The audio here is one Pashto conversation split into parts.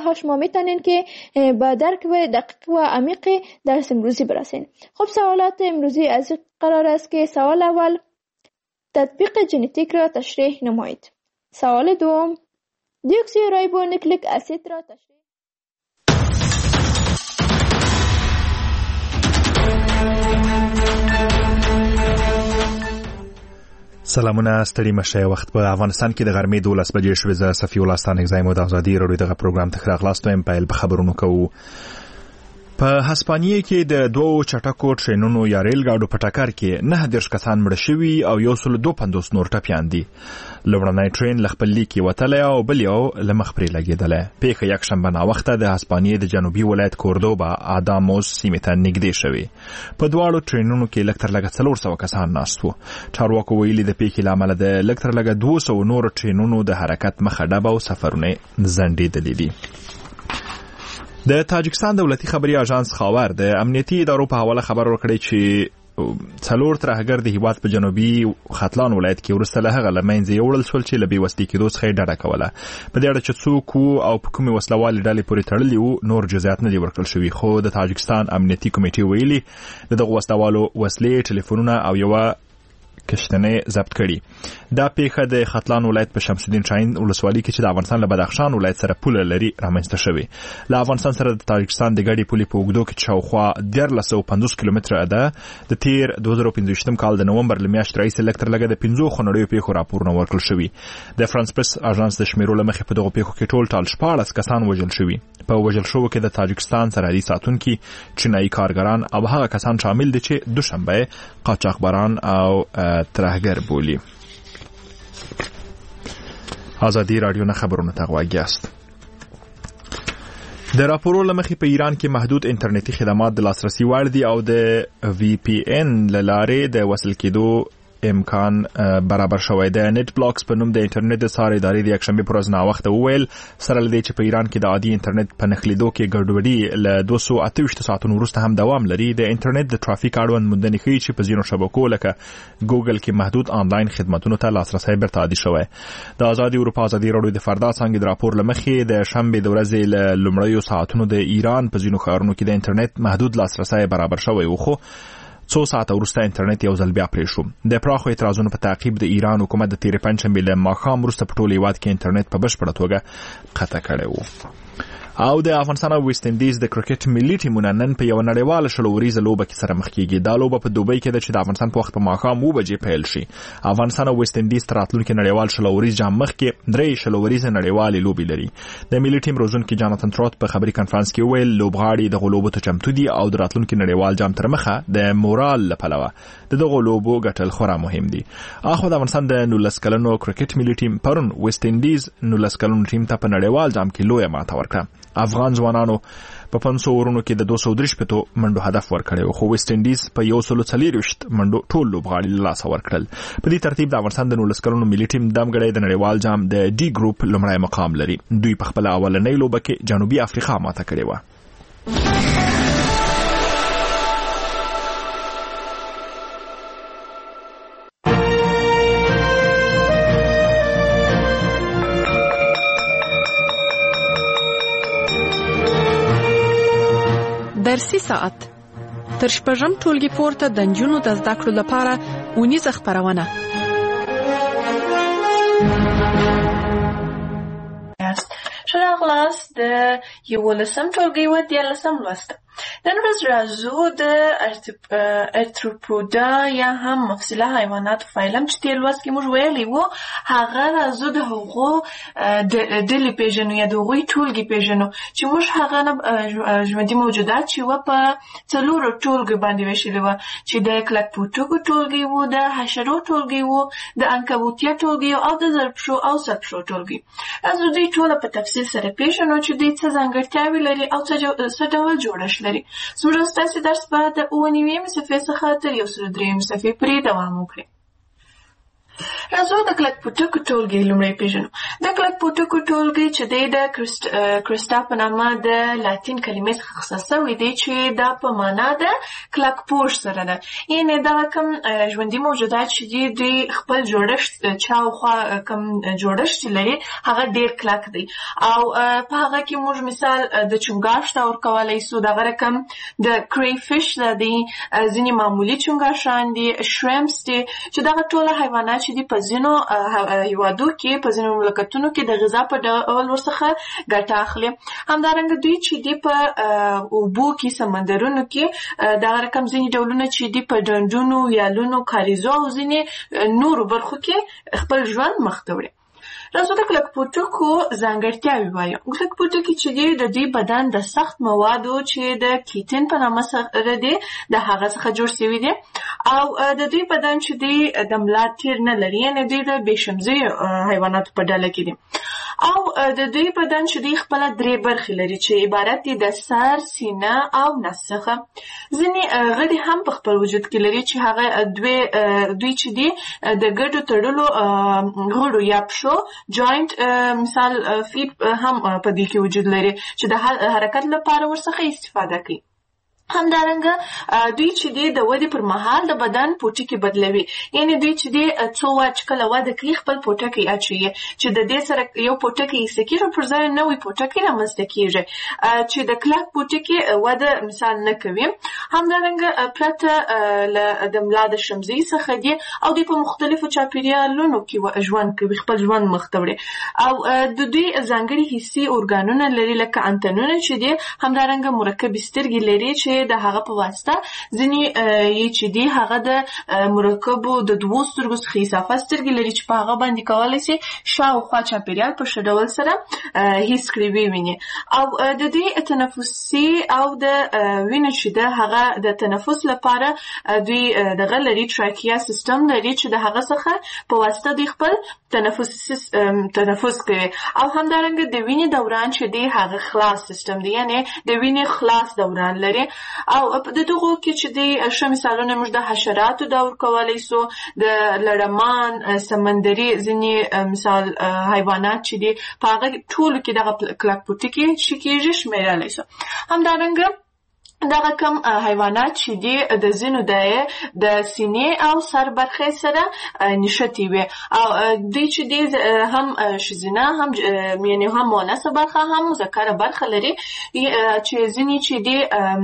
ها شما میتونین که با درک و دقیق و عمیق درس امروزی برسین. خب سوالات امروزی از قرار است که سوال اول تطبیق ژنتیک را تشریح نمایید. سوال دوم دیوکسی ریبونوکلیک اسید را تشریح. سلامونه، ستړي مشه. وخت په افغانستان کې د غرمې 12 بجې شوې. زه صفي الله ستانک زایم د ازادي راډیو دغه پروګرام ته راغلاست ویم. پیل په خبرونو کوو. په هسپانیې کې د دوو چټکو ټرینونو یا ریل ګاډو په ټکر کې 9 کسان مړه شوي او 152 نور ټپیان دي. لومړنی ټرین له خپل لیک وتلی او بل یو له مخ پرې لګېدلی. پیښه یکشنبه ناوخته د هسپانیې د جنوبي ولایت کوردوبا آداموس سیمې ته نږدې شوې. په دواړو ټرینونو کې لږ تر لږه 400 کسان ناست وو. چارواکو ویلي د پیښې له امله د لږ تر لږه 200 نورو ټرینونو د حرکت مخه ډبه او سفرونه ځنډېدلي دي. د تاجکستان دولتي خبري اژانس خاور د امنیتي ادارو په حواله خبر ورکړی چې 4 ترهګر د هیواد په جنوبي ختلان ولایت کې ورسته له هغه له منځه یوړل شول چې له بېوسۍ کېدو څخه یې ډډه کوله. په دې اړه چې څوک وو او په کومې وسلوالې ډلې پورې تړلي وو نور جزئیات نه دي ورکړل شوي، خو د تاجکستان امنیتي کمیټې ویلي د دغو وسلوالو وسلې، ټلیفونونه او یوه کشتنې ضبط کړي. دا پیښه د ختلان ولایت په شمس الدین شاهین ولسوالۍ کې چې د افغانستان له بدخشان ولایت سره پوله لري رامنځته شوې. له افغانستان سره د تاجکستان د ګډې پولې په اوږدو کې شاوخوا 1350 کیلومتره ده. د تیر 2015 کال د نومبر له میاشتې راهیسې لږ تر لږه د 50 خونړیو پیښو راپورونه ورکړل شوي. د فرانس پرس اژانس د شمیرو له مخې په دغو پیښو کې ټول 14 کسان وژل شوي. په وژل شوو کې د تاجکستان سرحدي ساتونکي، چینایي کارګران او هغه کسان شامل دي چې دوشنبه قاچاقبران او ترهګر بولی. ازادي راډیو نه خبرونه ته غوږ یاست. د راپورو له مخې په ایران کې محدود انټرنیټي خدمات د لاسرسي وړ دي او د VPN له لارې د وصل کېدو امکان برابر شوی دی. نت بلاکس په نوم د انټرنیټ د څار ادارې د یکشنبه پر ورځ ناوخته وویل سره لدې چې په ایران کې د عادي انټرنیټ په نښلیدو کې ګډوډي له 228 ساعتونو وروسته هم دوام لري. د انټرنیټ د ټرافیک اړوند موندنې ښیي چې په ځینو شبکو لکه ګوګل کې محدود آنلاین خدماتونو ته لاسرسی بیرته عادي شوی. د ازادي اروپا ازادي راډیو د فردا څنګه د راپور له مخې د شنبه د ورځې له لومړیو ساعتونو د ایران په ځینو ښارونو کې د انټرنیټ محدود لاسرسی برابر شوی و، خو څو ساعته وروسته انټرنیټ یو ځل بیا پرې شو. د پراخو اعتراضونو په تعقیب د ایران حکومت د تیرې پنجشنبې له ماښام وروسته په ټول هیواد کې انټرنیټ په بشپړه توګه قطع کړی و. او د افغانستان او ویسټ انډیز د کرکټ ملي ټیمونه نن په یو نړیواله شلوریزه لوبه کې سره مخ کیږي. دا لوبه په دوبۍ کې ده چې د افغانستان په وخت په ماښام 9 بجې پیل شي. افغانستان او ویسټ انډیز تر راتلونکي نړیوال شلوریز جام مخکې 3 شلوریزه نړیوالې لوبې لري. د ملي ټیم روزونکي جاناتن تروت په خبري کانفرنس کې ویل لوبغاړي د غلوبو ته چمتو دي او د راتلونکي نړیوال جام تر مخه د مورال لپاره د دغه لوبو ګټل خورا مهم دي. اخو د افغانستان د 19 کلنو کرکټ ملي ټیم پرون ویسټ انډیز 19 کلنو ټیم ته په نړیوال جام کې لویه ماته ورکړه. افغان ځوانانو په 500 ورونو کې د 230 منډو هدف ورکړی، خو ویسټ انډیز په 140 منډو ټول لوبغاړي له لاسه ورکړل. په دې ترتیب د افغانستان د 19 کلنو ملي ټیم دمګړی د نړیوال جام د ډي ګروپ لومړی مقام لري. دوی په خپل اولنۍ لوبه کې جنوبي افریقا ماته کړې و. درسي ساعت تر شپږم ټولګي پورته د نجونو د زده کړو لپاره اونیزه خپرونه. ښه راغلاست د 11م ټولګي و 13م لوست. نن ورځ راځو د ارتروپودا یا هم مفصله حیواناتو فایلم چې تیر لوست کې موږ ویلي وو هغه راځو د هغو ډلې پیژنو یا د هغوی ټولګي پیژنو چې موږ هغه ژوندي موجودات چې وه په 4 ټولګو باندې ویشلي وه چې د کلکپوټکو ټولګي وو، د حشرو ټولګي وو، د عنکبوتیه ټولګي او د زرپشو او سرپشو ټولګي. راځو دوی ټوله په تفصیل سره پیژنو چې دوی څه ځانګړتیاوې لري او څه ډول جوړښت لري. زموږ ستاسې درس به د 9 صفحې څخه تر 103 صفحې پورې دوام وکړي. راځو د کلکپوټکو ټولګي لومړی پیژنو. د کلکپوټکو ټولګي چې دی د کرسټا په نامه د لاتین کلمې څخه اخیستل سوی دی چې دا په معنا د کلکپوش سره ده. یعنې دغه کوم ژوندي موجودات چې دي دوی خپل جوړښت چاوخوا کوم جوړښت لري هغه ډېر کلک دی او په هغه کې موږ مثال د چونګاښ ته ورکولی سو. دغه رقم د کری فش دی، ځینې معمولي چونګاښان دي، شریمپس دي چې دغه ټوله حیوانات چې دي په ځینو هیوادو کې په ځینو مملکتونو کې د غذا په ډول ورڅخه ګټه اخلي. همدارنګه دوی چې دي په اوبو کې سمندرونو کې دغه رقم ځینې ډولونه چې دي په ډنډونو، ویالونو، کاریزو او ځینې نورو برخو کې خپل ژوند مخ ته وړي. راځو د کلکپوټکو ځانګړتیاوې وایو. کلکپوټکي چې دي د دوی بدن د سخت موادو چې د کیټین په نامه سره دي د هغه څخه جوړ شوي دي او د دوی بدن چې دی د ملا تیر نه لري، یعنې دوی د بېشمزي حیواناتو په ډله کې دي او د دوی بدن چې دی خپله 3 برخې لري چې عبارت دي د سر، سینه او نس څخه. ځینې غړي هم په خپل وجود کې لري چې هغه دوی چې دی د ګډو تړلو غړو یا پښو جوینټ مثال فیټ هم په دې کې وجود لري چې د حرکت لپاره ورڅخه استفاده کوي. همدارنګه دوی چې دی د ودې پر مهال د بدن پوټکي بدلوي، یعنې دوی چې دی څو چې کله وده کوي خپل پوټکی اچوي چې د دې سره یو پوټکی ایسته کېږي پر ځای نوی پوټکی رامنځته کېږي چې د کلک پوټکي وده مثال نه کوي. همدارنګه پرته د ملا د شمزۍ څخه دي او دوی په مختلفو چاپیریالونو کې ژوند کوي، خپل ژوند مخ ته وړي او د دوی ځانګړي حسي ارګانونه لري لکه انتنونه چې دي. همدارنګه مرکبې سترګې لري چې د هغه په واسطه ځینې یې چې دي هغه د مرکبو د 2 سترګو څخه اضافه سترګې لري چې په هغه باندې کولی شي شاوخوا چاپیریال په ښه ډول سره حس کړي وویني او د دوی تنفسي او د وینې چې ده هغه د تنفس لپاره دوی دغه لري ټراکیا سیستم لري چې د هغه څخه په واسطه دوی خپل تنفس کوي او همدارنګه د وینې دوران چې دی هغه خلاص سیستم دی، یعنې د وینې خلاص دوران لري او د دغو کې چې دی ښه مثالونه موږ د حشراتو دا ورکولی سو، د لړمان، سمندري ځینې مثال حیوانات چې دي په هغه ټولو کې دغه کلکپوټکي چې کېږي شمېرلی سو. همدارنګه دغه کم حیوانات چې دي د ځینو د سینې او سر برخې سره نښتي وي او دوی چې دي هم ښځینه هم یعنې هم مؤنثه برخه هم مذکره برخه لري چې ځینې چې دي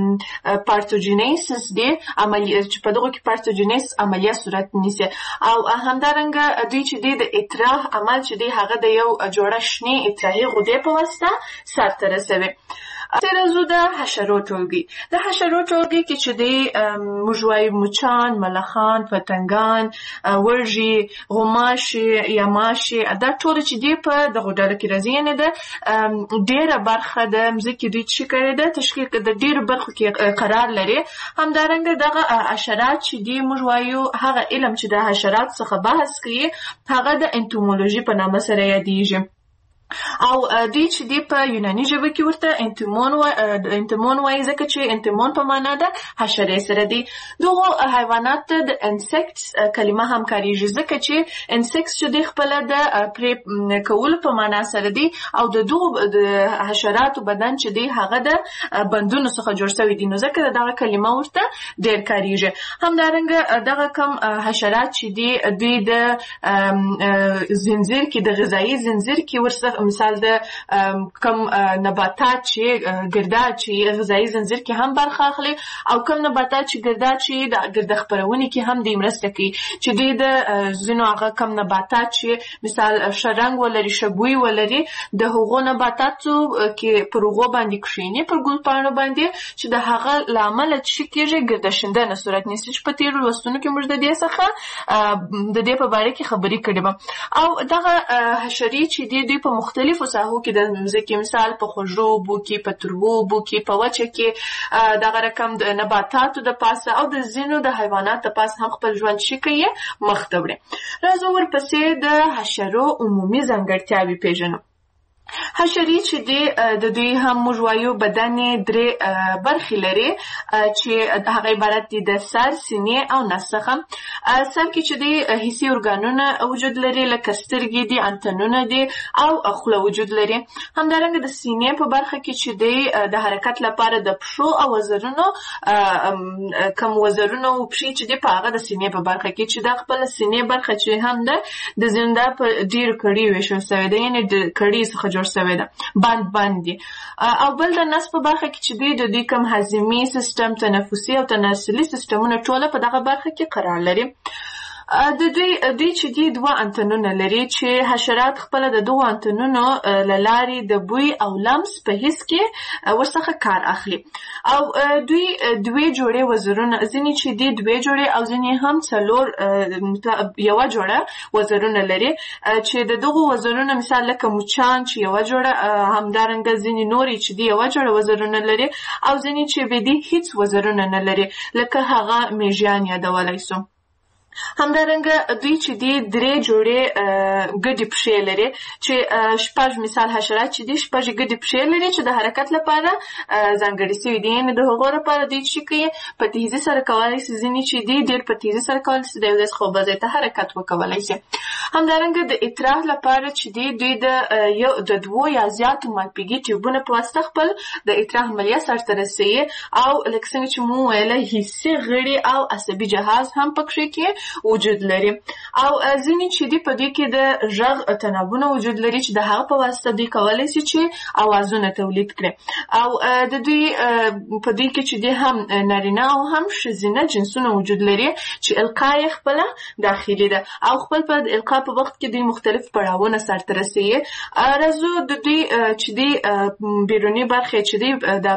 پارتوجینیسس دي چې په دغو کې پارتوجینیس عملیه صورت نیسي او همدارنګه دوی چې دي د اطراح عمل چې دي هغه د یو جوړه شنې اطراحي غدې په واسطه سرته رسوي. راځو د حشرو ټولګي. د حشرو ټولګي کې چې دی موږ وایو مچان، ملخان، پتنګان، وږي، غوماشې، یماشې، دا ټول چې دی په دغو ډلو کې راځي، یعنې د ډېره برخه د مځکې دوی چې کړې ده تشکیل د ډېرو برخو کې قرار لري. همدارنګه دغه حشرات چې دی موږ وایو هغه علم چې د حشرات څخه بحث کوي هغه د انټومولوژي په نامه سره یادیږي او دوی چې دی په یوناني ژبه کې ورته انتمون وایي ځکه چې انتمون په معنا ده حشرې سره دی. دغو حیوانات ته د انسیکټس کلمه هم کارېږي ځکه چې انسیکټس چې دی خپله د پرې کولو په معنا سره دی او د دغو د حشراتو بدن چې دی هغه د بندونو څخه جوړ شوی دی، نو ځکه دغه کلمه ورته ډېر کارېږي. همدارنګه دغه کم حشرات چې دی دوی د زنځیر کې د غذایي زنځیر کې ورڅخه مثال د کم نباتات چې ګرداد چې غذایي زنځیر کې هم برخه اخلي او کم نباتات چې ګرداد چې د ګرده خپرونې کې هم دوی مرسته کوي چې دوی د ځینو هغه کم نباتات چې مثال ښه رنګ ولري، ښه بوی ولري، د هغو نباتاتو کې پر هغو باندې کښېني پر ګل پاڼو باندې چې د هغه له امله څه کېږي ګرده شیندنه صورت نیسي چې په تېرو لوستونو کې موږ د دې څخه د دې په باره کې خبرې کړې وه. او دغه حشرې چې دي دوی په مختلفو ساحو کې د مځکې مثال په خوږو اوبو کې، په تروو اوبو کې، په وچه کې دغه رقم د نباتاتو د پاسه او د ځینو د حیواناتو د پاسه هم خپل ژوند چې کوي مخ ته وړي. راځو ورپسې د حشرو عمومي ځانګړتیاوې پېژنو. حشرې چې د دوی هم موږ وایو بدن یې 3 برخې لري چې هغه عبارت دي د سر، سینې او نس څخه. سر کې چې دی حسي ارګانونه وجود لري لکه سترګې دي، انتنونه دي او خوله وجود لري. همدارنګه د سینې په برخه کې چې دی د حرکت لپاره د پښو او وزرونو کم وزرونو او پښې چې دی په هغه د سینې په برخه کې چې د خپل سینې برخه چې هم ده د زنده په ډیر کړي ویشل شوی دی، یعنی د کړي څخه جوړ شوی ده، بند دي. او بل د نس په برخه کې چې دی د دې کم هضمي سیستم، تنفسي او تناسلي سیستمونه ټوله په دغه برخه کې قرار لري. د دوی چې دی 2 انتنونه لري چې حشرات خپل د 2 انتنونو لارې د بوی او لمس په حس کې ورڅخه کار اخلي. او دوی 2 جوړې وزرونه، ځینې چې دی 2 جوړې او ځینې هم 4 یو جوړه وزرونه لري چې د دغه وزرونو مثال لکه مچان چې یو جوړه، همدارنګه ځینې نورې چې دی یو جوړه وزرونه لري او ځینې چې به دی هیڅ وزرونه نه لري لکه هغه میږیان یادولای شو. همدارنګه دوی چې دی 3 جوړې ګډې پښې لري چې 6 مثال حشرات چې دی 6 ګډې پښې لري چې د حرکت لپاره ځانګړې شوي دي، یعنې د هغو لپاره دوی چې کوي په تیزي سره کولی شي، ځینې چې دی ډېر په تیزي سره کولی شي د یو ځای څخه بل ځای ته حرکت وکولی شي. همدارنګه د اطراح لپاره چې دی دوی د 2 یا زیاتو مالپیږي ټیوبونه په واسطه خپل د اطراح عملیه سرته رسوي او لکه څنګه چې مو ویله حسي غړي او عصبي جهاز هم پکې کې وجود لري. او ځینې چې دی په دې کې د غږ تنابونه وجود لري چې د هغه په واسطه دوی کولی شي چې اوازونه تولید کړي. او د دوی په دې کې چې دی هم نارینه او هم ښځینه جنسونه وجود لري چې القا یې خپله داخلي ده او خپل په القا په وخت کې دوی مختلف پړاوونه سرته رسوي. راځو د دوی چې دی بیروني برخې چې دی د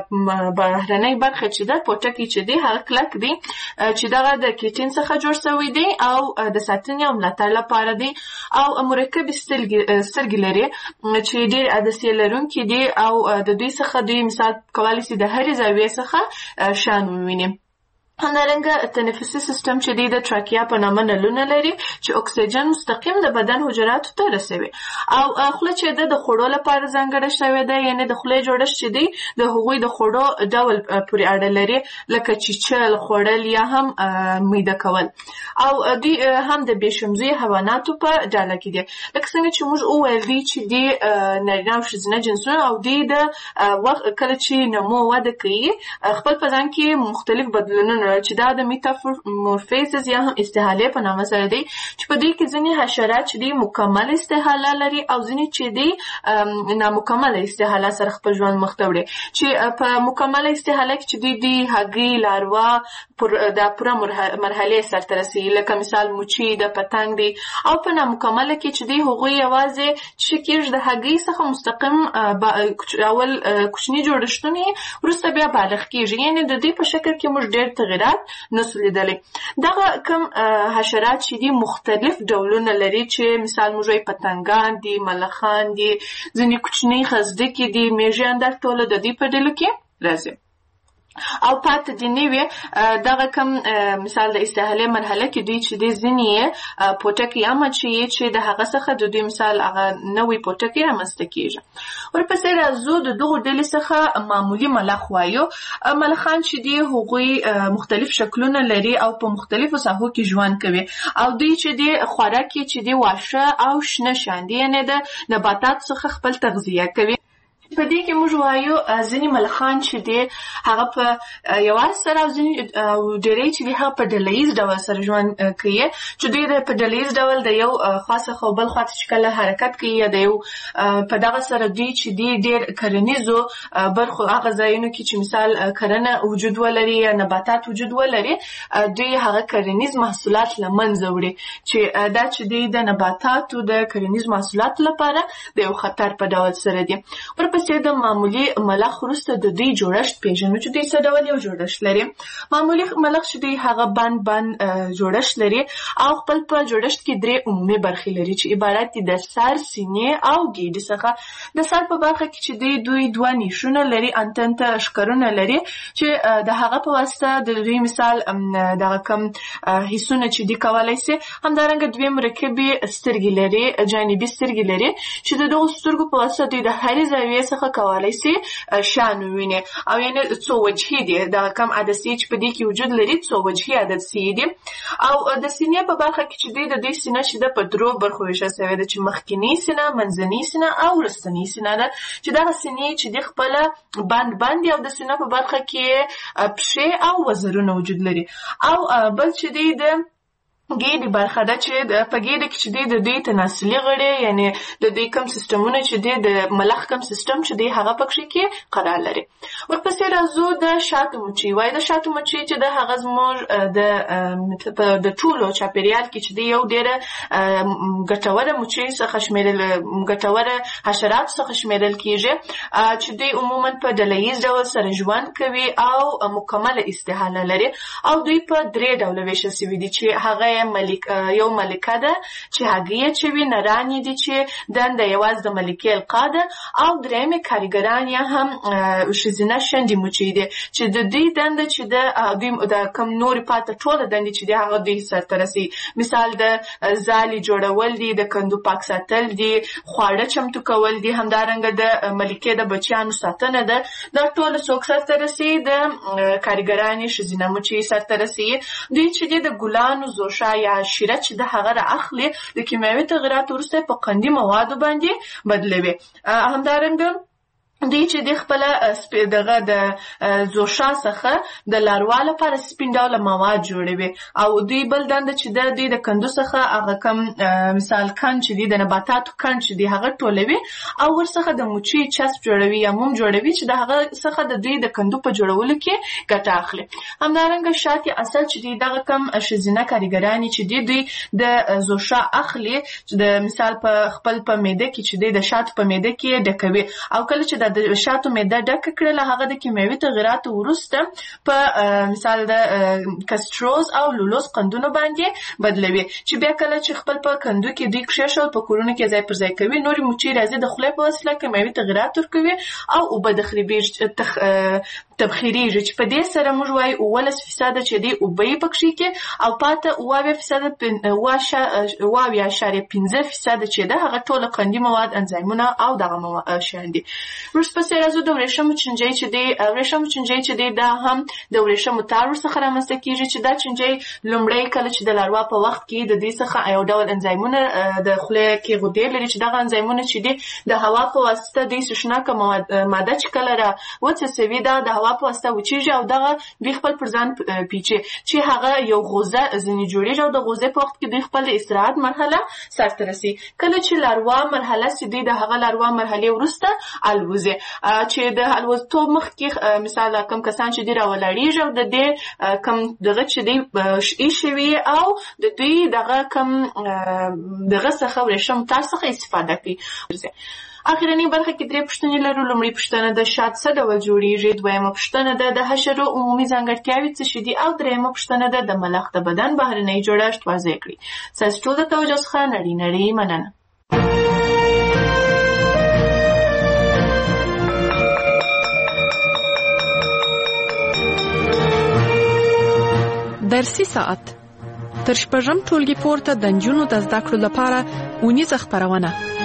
بهرنۍ برخې چې ده پوټکی چې دی هغه کلک دی چې دغه د کیټین څخه جوړ شوی دی او د ساتنې او ملاتړ لپاره دی او مرکب سترګې لري چې ډېر عدسیې لرونکي دي او د دوی څخه دوی مثال کولی شي د هرې زاویې څخه شان وویني. همدارنګه تنفسي سیستم چې دی د تراکیا په نامه نلونه لري چې اکسیجن مستقیم د بدن حجراتو ته رسوي. او خوله چې ده د خوړو لپاره ځانګړې شوې ده، یعنې د خولې جوړښت چې دی د هغوی د خوړو ډول پورې اړه لري لکه چیچل، خوړل یا هم میده کول. او دوی هم د بېشمزي حیواناتو په ډله کې دي لکه څنګه چې موږ وویل دی چې دی نارینه او ښځینه جنسونه او دوی د وخت کله چې نمو وده کوي خپل په ځان کې مختلف بدلونونه چې دا د میتامورفیزس یا هم استحاله په نامه سره دی چې په دې کې ځینې حشرات چې دی مکمل استحاله لري او ځینې چې دی نامکمل استحاله سره خپل ژوند مخ ته وړي. چې په مکمل استحاله کې چې دی هګۍ، لاروا د پوره مرحله سرته رسوي لکه مثال موچي د پتنګ دی. او په نامکمله کې چې دی هغوی یوازې چې کېږي د هګۍ څخه مستقیم اول کوچني جوړښتونه وروسته بیا بالغ کېږي، یعنې د دې په شکل کې موږ ډېر تغیرات نسو لیدلی. دغه کم حشرات چې دي مختلف ډولونه لري چې مثال موږ وایي پتنګان دي، ملخان دي، ځینې کوچنۍ خزدکې دي، میږیان دا ټوله د دې په ډلو کې راځي. او پاتې دي نوې دغه کم مثال د استحاله مرحله کې دوی چې دی ځینې پوټکی یا مچۍ چې د هغه څخه د دوی مثال هغه نوې پوټکی رامنځته کېږي. ورپسې راځو د دغو ډلې څخه معمولي ملخ وایو. ملخان چې دی هغوی مختلف شکلونه لري او په مختلفو ساحو کې ژوند کوي او دوی چې دی خوراک یې چې دی واښه او شنه شیان دي، یعنې د نباتاتو څخه خپل تغذیه کوي. په دې کې موږ وایو ځینې ملخان چې دی هغه په یوازې سره او ځینې ډېری چې دی هغه په ډله ییز ډول سره ژوند کوي چې دوی په ډله ییز ډول د یو خوا څخه بل خوا ته چې کله حرکت کوي یا د یو په دغه سره دوی چې دی ډېر کرنیزو برخو هغه ځایونو کې چې مثال کرنه وجود ولري یا نباتات وجود ولري دوی هغه کرنیز محصولات له منځه وړي چې دا چې دی د نباتاتو د کرنیز محصولاتو لپاره د یو خطر په ډول سره دی. ورپسې ورپسې د معمولي ملخ وروسته د دوی جوړښت پیژنو چې دوی څه ډول یو جوړښت لري. معمولي ملخ چې دوی هغه بند جوړښت لري او خپل په جوړښت کې 3 عمومي برخې لري چې عبارت دي د سر، سینې او ګیډې څخه. د سر په برخه کې چې دوی 2 نیشونه لري، انتن ته اشکرونه لري چې د هغه په واسطه د دوی مثال دغه کم حسونه چې دی کولای شي. همدارنګه 2 مرکبي سترګې لري، جانبي سترګې لري چې د دغو سترګو په واسطه دوی د هرې زاویې څخه کولای شي شان وویني او یعنې څو وجهي دي. دغه کم عدسیې چې په دې کې وجود لري څو وجهي عدسیې دي. او د سینې په برخه کې چې دوی د دې سینه چې د په 3 برخو ویشل شوې ده چې مخکینی سینه، منځنۍ سینه او وروستنۍ سینه ده چې دغه سینې چې د خپله بند او د سینه په برخه کې پښې او وزرونه وجود لري. او بل چې دی د ګیډې برخه ده چې په ګیډه کې چې دی د دوی تناسلي غړي، یعنی د دوی کوم سیستمونه چې دی د ملخ کوم سیستم چې دی هغه پکې کې قرار لري. ورپسې راځو د شاتو مچۍ. وایي د شاتو مچۍ چې د هغه زموږ د ټولو چاپیریال کې چې دی یو ډېره ګټوره مچۍ څخه ګټوره حشرات څخه شمیرل کیږي چې دوی عموما په ډلهییز ډول سره ژوند کوي او مکمله استحاله لري. او دوی په 3 ډوله ویشل شوي دي چې هغه یو ملکه ده چې هګۍ اچوي، نرانې دي چې دنده یوازې د ملکې القا ده، او درېیمې کارګران یا هم ښځینه شنډې مچۍ دي چې د دوی دنده چې دوی د کوم نورې پاته ټوله دندې چې دي هغه دوی سرته رسوي. مثال د ځالې جوړول دي، د کندو پاک ساتل دي، خواړه چمتو کول دي، همدارنګه د ملکې د بچیانو ساتنه ده. دا ټوله څوک سرته رسوي؟ د کارګرانې ښځینه مچۍ سرته رسوي. دوی چې دي د ګلانو زوشا یا شیره چې د هغه را اخلي د کیمیاوي تغیراتو وروسته په قندي موادو باندې بدلوي. همدارنګه دوی چې د خپل دغه د زوشا څخه د لاروا لپاره سپین ډوله مواد جوړوي. او دوی بل دنده چې دوی د کندو څخه هغه کم مثال کند چې دی د نباتاتو کند چې دی هغه ټولوي او ورڅخه د مچۍ چسب جوړوي یا موم جوړوي چې د هغه څخه د دوی د کندو په جوړولو کې ګټه اخلي. همدارنګه شات اصل چې دی دغه کم ښځینه کارګرانې چې دوی د زوشا اخلي چې د مثال په خپل په معده کې چې د شاتو په معده کې ډکوي. او کله چې د شاتو معده ډکه کړله هغه د کیمیاوي تغیراتو وروسته په مثال د کستروز او لولوز قندونو باندې بدلوي چې بیا کله چې خپل په کندو کې دوی کښېښول په کورونو کې ځای پر ځای کوي. نورې مچۍ راځي د خولې په وسیله کیمیاوي تغیرات ورکوي او اوبه تبخیریږي چې په دې سره موږ وایو 11% چې دی اوبه یې پکښې کې او پاته 8.5% چې ده هغه ټوله قندي مواد، انزایمونه او دغه شیان دي. ورپسې راځو د ورېښمو چینجۍ چې دی. ورېښمو چینجۍ چې دی دا هم د ورېښمو تار ورڅخه رامنځته کېږي چې دا چینجۍ لومړی کله چې د لاروا په وخت کې د دې څخه یو ډول انزایمونه د خولې کې غدې لري چې دغه انزایمونه چې دی د هوا په واسطه د سوشناکه ماده چې کله را وڅڅوي دا د هوا په واسطه وچیږي او دغه دوی خپل پر ځان پیچي چې هغه یو غوزه ځینې جوړېږي او د غوزې په وخت کې دوی خپل استراحت مرحله سرته رسي. کله چې لاروا مرحله چې دی د هغه لاروا مرحلې وروسته الوزي چې د الوزتوب مخکې مثال کوم کسان چې دی راولاړېږي او د دې کم دغه چې دی ایښوي او د دوی دغه کم دغه څخه ورېښم تار څخه استفاده کوي. اخرنی برخه کې 3 پوښتنې لرو. لومړی پوښتنه د شات څه ډول جوړیږي، دویمه پوښتنه ده د حشرو عمومي ځانګړتیاوې څه شي دي او دریمه پوښتنه ده د ملخ د بدن بهرنی جوړښت واضح کړئ. ستاسو ټول د توجه څخه نړۍ مننه. درسي ساعت تر شپږم ټولګي پورته د نجونو د زده کړو لپاره اونیزه خپرونه.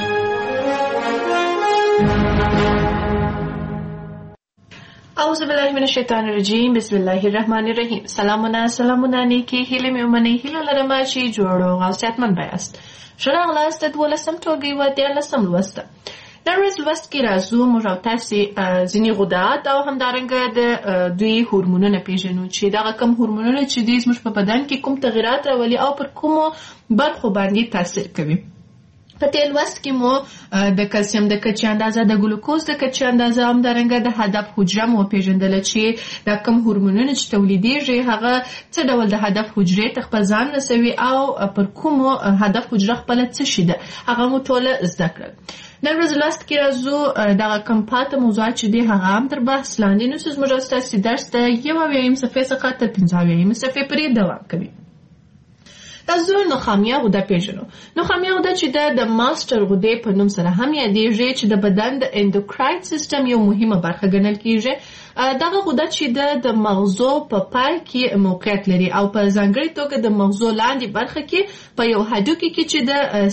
اعوذ بالله من الشیطان الرجیم، بسم الله الرحمن الرحیم. سلامونه نیکی هیله مې ومنئ. هیله لرم چې جوړ او غوثیتمن بیاست. ښه راغلاست د 12م ټولګي و 13م لوست. نن ورځ لوست کې راځو موږ او تاسې ځینې غدات او همدارنګه د دوی هورمونونه پیژنو چې دغه کوم هورمونونه چې دوی زموږ په بدن کې کوم تغیرات راولي او پر کومو برخو باندې تاثیر کوي. په دې لوست کې مو د کلسیم د کچې اندازه، د ګلوکوز د کچې اندازه، همدارنګه د هدف حجره مو وپېژندله چې دا کوم هورمونونه چې تولیدېږي هغه څه ډول د هدف حجرې ته خپل ځان رسوي او پر کومو هدف حجره خپله څه شي ده هغه مو ټوله زده کړل. نن ورځ لوست کې راځو دغه کوم پاته موضوعات چې دي هغه هم تر بحث لاندې نیسو. زموږ ستاسې درس د 1 صفحې څخه تر 15 صفحې پورې دوام کوي. تاسو نخامیه غده پیژنو. نخامیه غده چې د ماستر غده په نوم سره هم یادېږي چې د بدن د اندوکراین سیستم یو مهمه برخه ګڼل کیږي. دغه غده چې د مغزو په پای کې موقعیت لري او په ځانګړي توګه د مغزو لاندې برخه کې په یو هډوکي کې چې د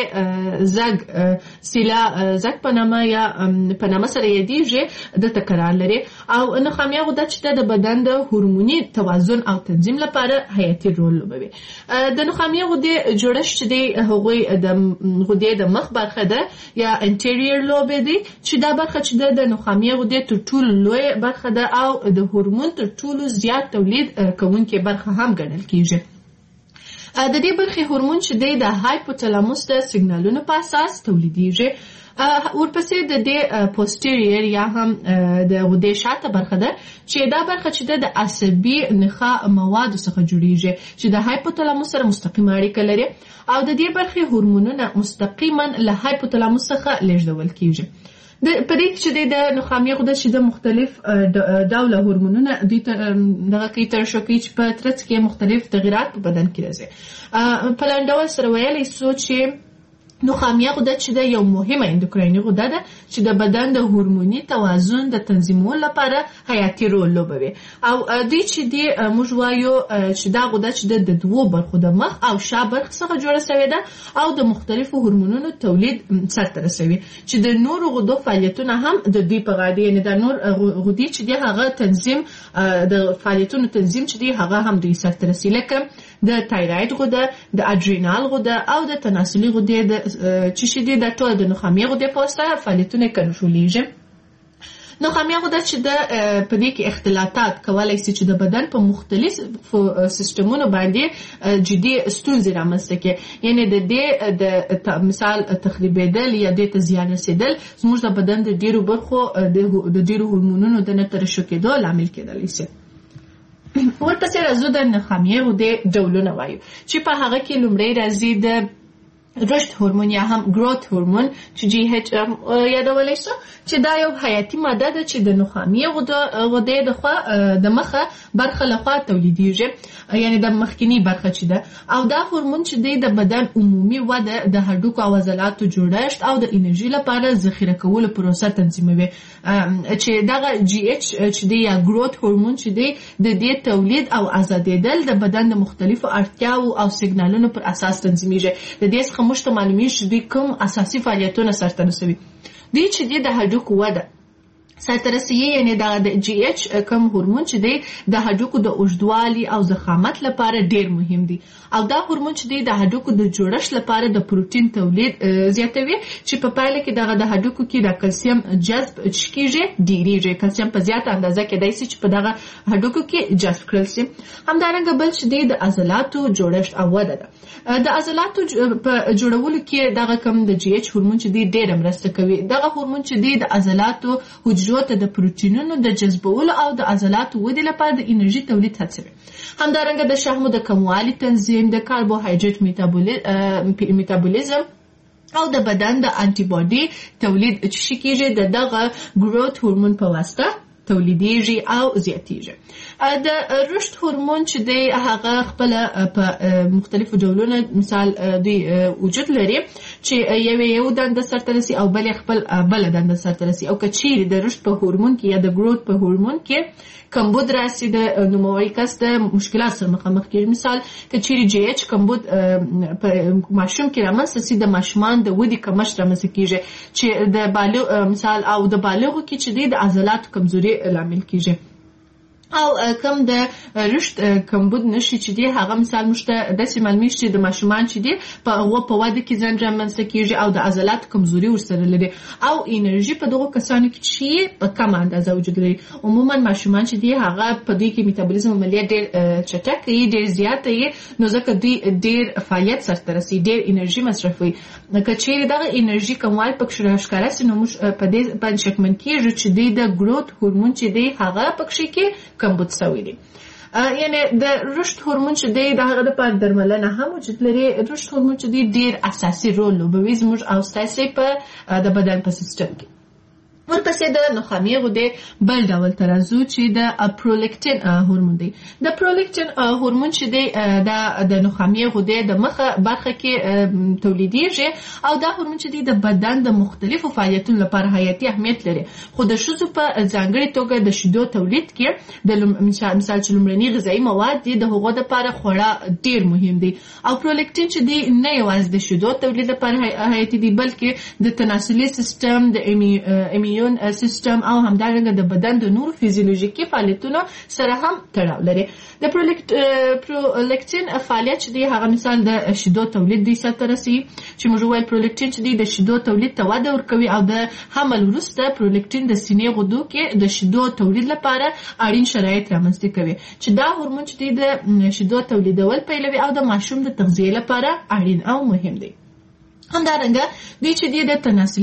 سیله زګ په نامه یا په نامه سره یادېږي د تکرار لري. او نخامیه غده چې د بدن د هورموني توازن او تنظیم لپاره حیاتي رول لوبوي. د نخامیه غدې جوړښت چې دی هغوی د غدې د مخ برخه ده یا انټیریور لوب دی چې دا برخه چې د نخامیه غدې تر ټولو لوی برخه ده او د هورمون تر ټولو زیات تولید کوونکې برخه هم ګڼل کیږي. د دې برخې هورمون چې دی د هایپوتلاموس د سیګنالونو په اساس تولیدیږي. ورپسې د دې پوسټیریر یا هم د غدې شاته برخه ده چې دا برخه چې د عصبي نخاع موادو څخه جوړیږي چې د هایپوتلاموس سره مستقیمه اړیکه لري او د دې برخې هورمونونه مستقیما له هایپوتلاموس څخه لیږدول کیږي. په دې کې چې د نخامیه غده چې د مختلف ډوله هورمونونه دوی دغه کې ترشح کوي چې په ترڅ کې مختلف تغیرات په بدن کې راځي. په لاندې ډول سره ویلی سو چې نخامیه غده چې د یو مهمه اندوکرایني غده ده چې د بدن د هورموني توازن د تنظیمولو لپاره حیاتي رول لوبوي. او دوی چې دی موږ وایو چې دا غده چې د دوو برخو د مخ او شا برخې څخه جوړه شوې ده او د مختلفو هورمونونو تولید سرته رسوي چې د نورو غدو فعالیتونه هم د دوی په غاړه دي. یعنې د نور غدې چې دی هغه تنظیم د فعالیتونو تنظیم چې دی هغه هم دوی سرته رسي لکه د تایراید غده، د اډرینال غده او د تناسلي غدې چې شي دي د ټول د نخامیه غدې په واسطه فعالیتونه کنټرولېږي. نخامیه غده چې په دې کې اختلاطات کولی شي چې د بدن په مختلفو سیستمونو باندې جدي ستونزې رامنځته کړي. یعنې د دې د مثال تخریبېدل یا دې ته زیان رسېدل زموږ د بدن د ډېرو برخو د ډېرو هورمونونو د نه ترشح کېدو لامل کېدلی شي. ورپسې راځو د نخامیه غدې ډولونه وایو چې په هغه کې لومړی راځي د رشد هورمون یا هم گروت هورمون چې جی ایچ یادولی شو چې دا یو حیاتي ماده ده چې د نخامیه غدې د مخه برخه لخوا تولیدیږي، یعنی د مخکینی برخه چې ده. او دا هورمون چې دی د بدن عمومي وده، د هډوکو او عضلاتو جوړښت او د انرژي لپاره ذخیره کولو پروسه تنظیموي. چې دغه جی ایچ چې دی یا گروت هورمون چې دی د دې تولید او آزادېدل د بدن د مختلفو اړتیاو او سیګنالونو پر اساس تنظیمیږي. د دې څخه موږ ته معلومیږي چې دوی کوم اساسي فعالیتونه سرته رسوي. دوی چې دی د هډوکو وده سرته رسوي، یعنې د جی ایچ کوم هورمون چې دی د هډوکو د اوږدوالي او ضخامت لپاره ډیر مهم دی. او دا هورمون چې دی د هډوکو د جوړښت لپاره د پروتین تولید زیاتوي چې په پایله کې دغه د هډوکو کې د کلسیم جذب کیږي، ډیریږي. کلسیم په زیاته اندازه کېدای شي چې په دغه هډوکو کې جذب کړل شي. همدارنګه بل چې دی د عضلاتو جوړښت او وده ده. د عضلاتو په جوړولو کې دغه کوم د جی ایچ هورمون چې دی ډیره مرسته کوي. دغه هورمون چې دی د عضلاتو حجرو ته د پروتینونو د جذبولو او د عضلاتو ودې لپاره د انرژي تولید هڅوي. همدارنګه د شحمو د کموالي تنظیم، د کاربوهایډریټ میتابولیزم او د بدن د انټي باډي تولید چې کیږي دغه گروت هورمون په واسطه تولیدیږي او زیاتیږي. د رشد هورمون چې دی هغه خپل په مختلفو ډولونو مثال دوی وجود لري چې یو دنده سرته رسي او بل خپل بل دنده سرته رسي. او که چیرې د رشد په هورمون کې یا د گروت په هورمون کې کمبود راسي د نوموړي کس د مشکلات سره مخامخ کېږي. مثال که چیرې جی ایچ کمبود په ماشوم کې رامنځته سي د ماشومان د ودې کمښت رامنځته کېږي چې د بالغ مثال او د بالغو کې چې دی د عضلاتو کمزوري لامل کېږي. او کم د رشد کمبود نشي چې دی هغه مثال مشته د سیمالمی چې د ماشومان چې دی په واده کې ځان رامنځته کیږي او د عضلات کمزوري ورسره لري او انرژي په دغه کسانو کې چې په کم اندازه وجود لري. عموما ماشومان چې دی هغه په دوی کې میتابولیزم عملیات ډېر چټک وي، ډېر زیات وي، نو ځکه دوی ډېر فعالیت سره رسي، ډېر انرژي مصرفوي. که چیرې دغه انرژي کموال پکې ښکاره سي نو موږ په دې باندې شکمن کیږو چې دی د ګروث هورمون چې دی هغه پکې کې کمبود شوی دی. یعنی د رشد هورمون چې دی د هغه لپاره درملنه هم وجود لري. رشد هورمون چې دی ډېر اساسي رول لوبوي زموږ او ستاسې په د بدن په سیستم کې. ورپسې د نخامې غدې بل ډول ته راځو چې د پرولیکټین هورمون دی. د پرولیکټین هورمون چې دی د نخامې غدې د مخه برخه کې تولیدیږي او دا هورمون چې دی د بدن د مختلفو فعالیتونو لپاره حیاتي اهمیت لري. خو د ښځو په ځانګړې توګه د شیدو تولید کې د مثال چې لومړني غذایي مواد دي د هغو لپاره خورا ډېر مهم دي. او پرولیکټین چې دی نه یوازې د شیدو تولید لپاره حیاتي دي بلکې د تناسلي سیستم، د سیستم او همدارنګه د بدن د نورو فزیولوژیکي فعالیتونو سره هم تړاو لري. د پرولیکټین فعالیت چې دی هغه مثال د شیدو تولید دی سره رسي چې موږ وایو پرولیکټین چې دی د شیدو تولید ته وده ورکوي او د حمل وروسته پرولیکټین د سینې غدو کې د شیدو تولید لپاره اړین شرایط رامنځته کوي چې دا هورمون چې دی د شیدو تولیدول پیلوي او د ماشوم د تغذیې لپاره اړین او مهم دی. همدارنګه دوی چې دی د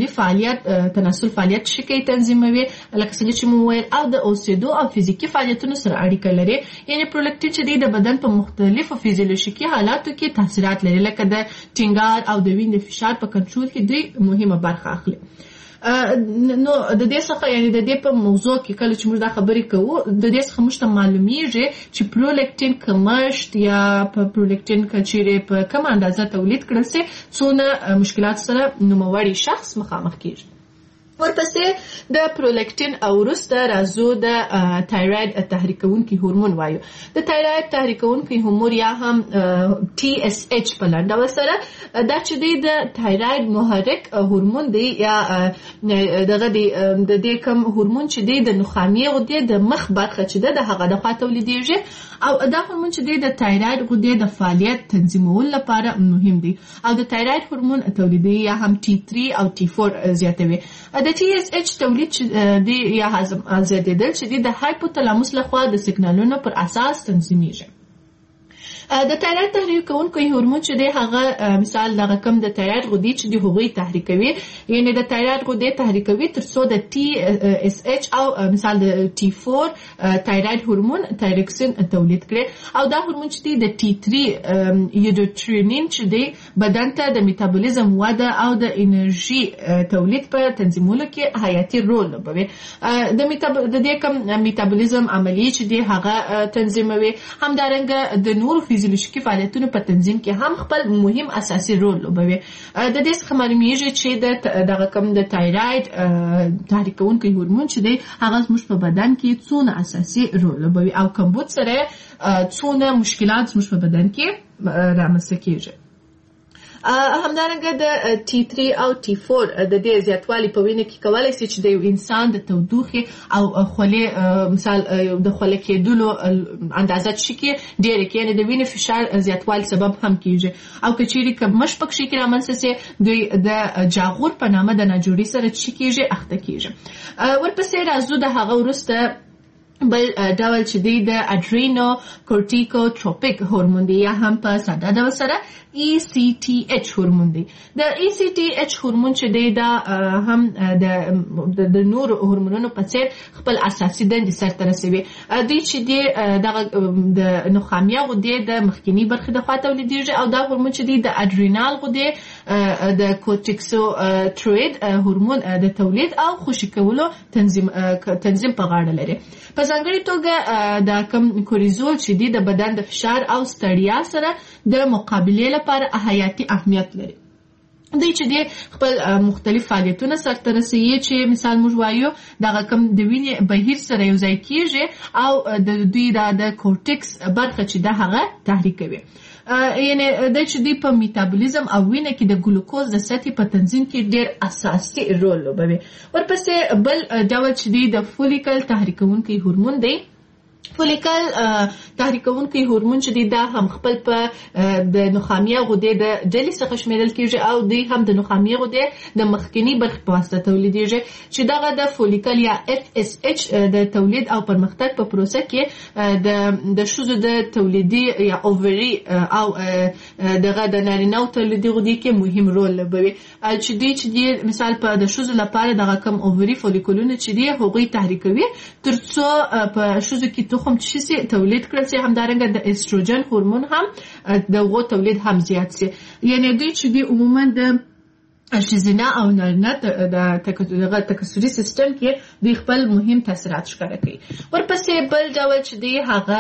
تناسل فعالیت شکی تنظیموي لکه څنګه چې مو ویل او د اوسېدو او فزیکي فعالیتونو سره اړیکه لري. یعنی پرولیکټین چې دی د بدن په مختلفو فزیولوژیکي حالاتو کې تاثیرات لري لکه د ټینګار او د وینې فشار په کنټرول کې دوی مهمه برخه اخلي. نو د دې څخه یعنی د دې په موضوع کې کله چې موږ دا خبرې کوو د دې څخه موږ ته معلومیږي چې پرولیکټین کمښت یا په پرولیکټین کچېرې په کم اندازه تولید کړل سي څونه مشکلات سره نوموړی شخص مخامخ کیږي. ورپسې د پرولیکټین او وروسته راځو د تایراید تحریکونکي هورمون وایو. د تایراید تحریکونکي هورمون یا هم TSH په لنډه سره دا چې دی د تایراید محرک هورمون دی یا دغه دی د دې کوم هورمون چې دی د نخامې غدې د مخ برخه چې ده د هغه د خوا تولیدیږي او دا هورمون چې دی د تایراید غدې د فعالیت تنظیمولو لپاره مهم دی او د تایراید هورمون تولیدي یا هم T3 او T4 زیاتوي. د TSH تولید دی یا هضم زیاتېدل چې دی د هایپوتلاموس لخوا د سیګنالونو پر اساس تنظیمیږي. د تایراید تحریکونکي هورمون چې دی هغه مثال دغه کم د تایراید غدې چې دی هغوی تحریکوي یعنی د تایراید غدې تحریکوي تر څو د TSH او مثال د T4 تایراید هورمون تایروکسین تولید کړي او دا هورمون چې دی د T3 یوډوټرینین چې دی بدن ته د میتابولیزم وده او د انرژي تولید په تنظیمولو کې حیاتي رول لوبوي. د دې کم میتابولیزم عملیې چې دی هغه تنظیموي. همدارنګه د نورو فزیولوژیکي فعالیتونو په تنظیم کې هم خپل مهم اساسي رول لوبوي. د دې څخه معلومیږي چې دغه کوم د تایراید تحریکونکي هورمون چې دی هغه زموږ په بدن کې څونه اساسي رول لوبوي او کمبود سره څونه مشکلات زموږ په بدن کې رامنځته کیږي. همدارنګه د T3 او T4 د دې زیاتوالی په وینه کې کولای شي چې د یو انسان د تودوخې او خولې مثال د خولې کېدلو اندازه چې کې ډېر کې یعنی د وینې فشار زیاتوالی سبب هم کیږي او که چیرې کمښت پکې کې رامنځته سي دوی د جاغور په نامه د ناجوړي سره چې کیږي اخته کیږي. ورپسې راځو د هغه وروسته بل ډول چې دی د اډرینو کورټیکوټروپیک هورمون دی یا هم په ساده ډول سره ECTH هورمون دی. د ECTH هورمون چې دی دا هم د نور هورمونونو په څیر خپل اساسي دندې سرته رسوي. دوی چې دی دغه د نخامې غدې د مخکینی برخې د خوا تولیدیږي او دا هورمون چې دی د اډرینال غدې د کورټیکوټروئید هورمون د تولید او خوشې کولو تنظیم په غاړه لري. په ځانګړې توګه دا کم کوریزول چې دی د بدن د فشار او ستړیا سره د مقابلې لپاره حیاتي اهمیت لري. دوی چې دی خپل مختلف فعالیتونه سرته رسوي چې مثال موږ وایو دغه کم د وینې بهیر سره یو ځای کیږي او د دوی د کورټیکس برخه چې ده هغه تحریکوي. یعنی د چې دی په میتابولیزم او وینه کې د ګلوکوز د سطحې په تنظیم کې ډېر اساسي رول لوبوي. ورپسې بل ډول چې دی د فولیکل تحریکونکي هورمون دی فولیکل تحریکونکي هورمون چې دی دا هم خپل په د نخامیه غدې د ډلې څخه شمیرل کیږي او دی هم د نخامیه غدې د مخکنی برخې په واسطه تولیدېږي چې دغه د فولیکل یا FSH د تولید او پرمختګ په پروسه کې د ښځو د تولیدي یا اووري او دغه د نارینه‌و تولیدي غدې کې مهم رول لوبوي چې دی مثال په د ښځو لپاره دغه کم اووري فولیکولونه چې دی هغوی تحریکوي ترڅو په ښځو کې تخم چې تولید کړل شي همدارنګه د استروجن هورمون هم دغه تولید هم زیات شي یعنی دوی چې دی عموما د ښځینه او نارینه د تکثري سیستم کې دوی خپل مهم تاثیرات ښکاره کوي. ورپسې بل ډول چې دی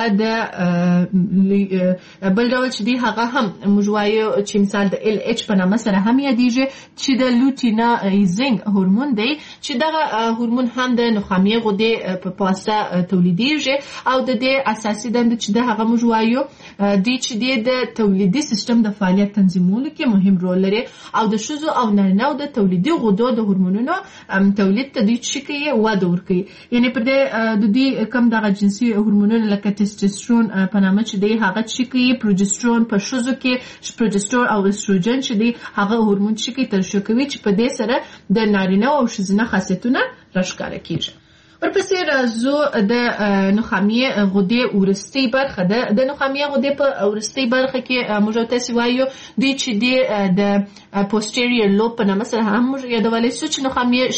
هغه هم موږ وایو چې مثال د LH په نامه سره هم یادېږي چې د لوټینایزینګ هورمون دی چې دغه هورمون هم د نخامیه غدې په واسطه تولیدېږي او د دې اساسي دنده چې د هغه موږ وایو دی چې دی د تولیدي سیستم د فعالیت تنظیمولو کې مهم رول لري او د ښځو او نارینه‌و د تولیدي غدو د هورمونونو تولید ته دوی چې کوي وده ورکوي یعنی پر د دوی کم دغه جنسي هورمونونه لکه ټسټوسترون په نامه چې دی هغه چې کوي پروجسترون په ښځو کې پروجسترون او استروجن چې دی هغه هورمون چې کوي ترشح کوي چې په دې سره د نارینه‌و او ښځینه خاصیتونه راښکاره کیږي. ورپسې راځو د نخامیه غدې ورستۍ برخه ده. د نخامیه غدې په ورستۍ برخه کې موږ تاسو وایو دوی چې دی د پوسټیریور لوب په نامه سره هم موږ یادولی شو چې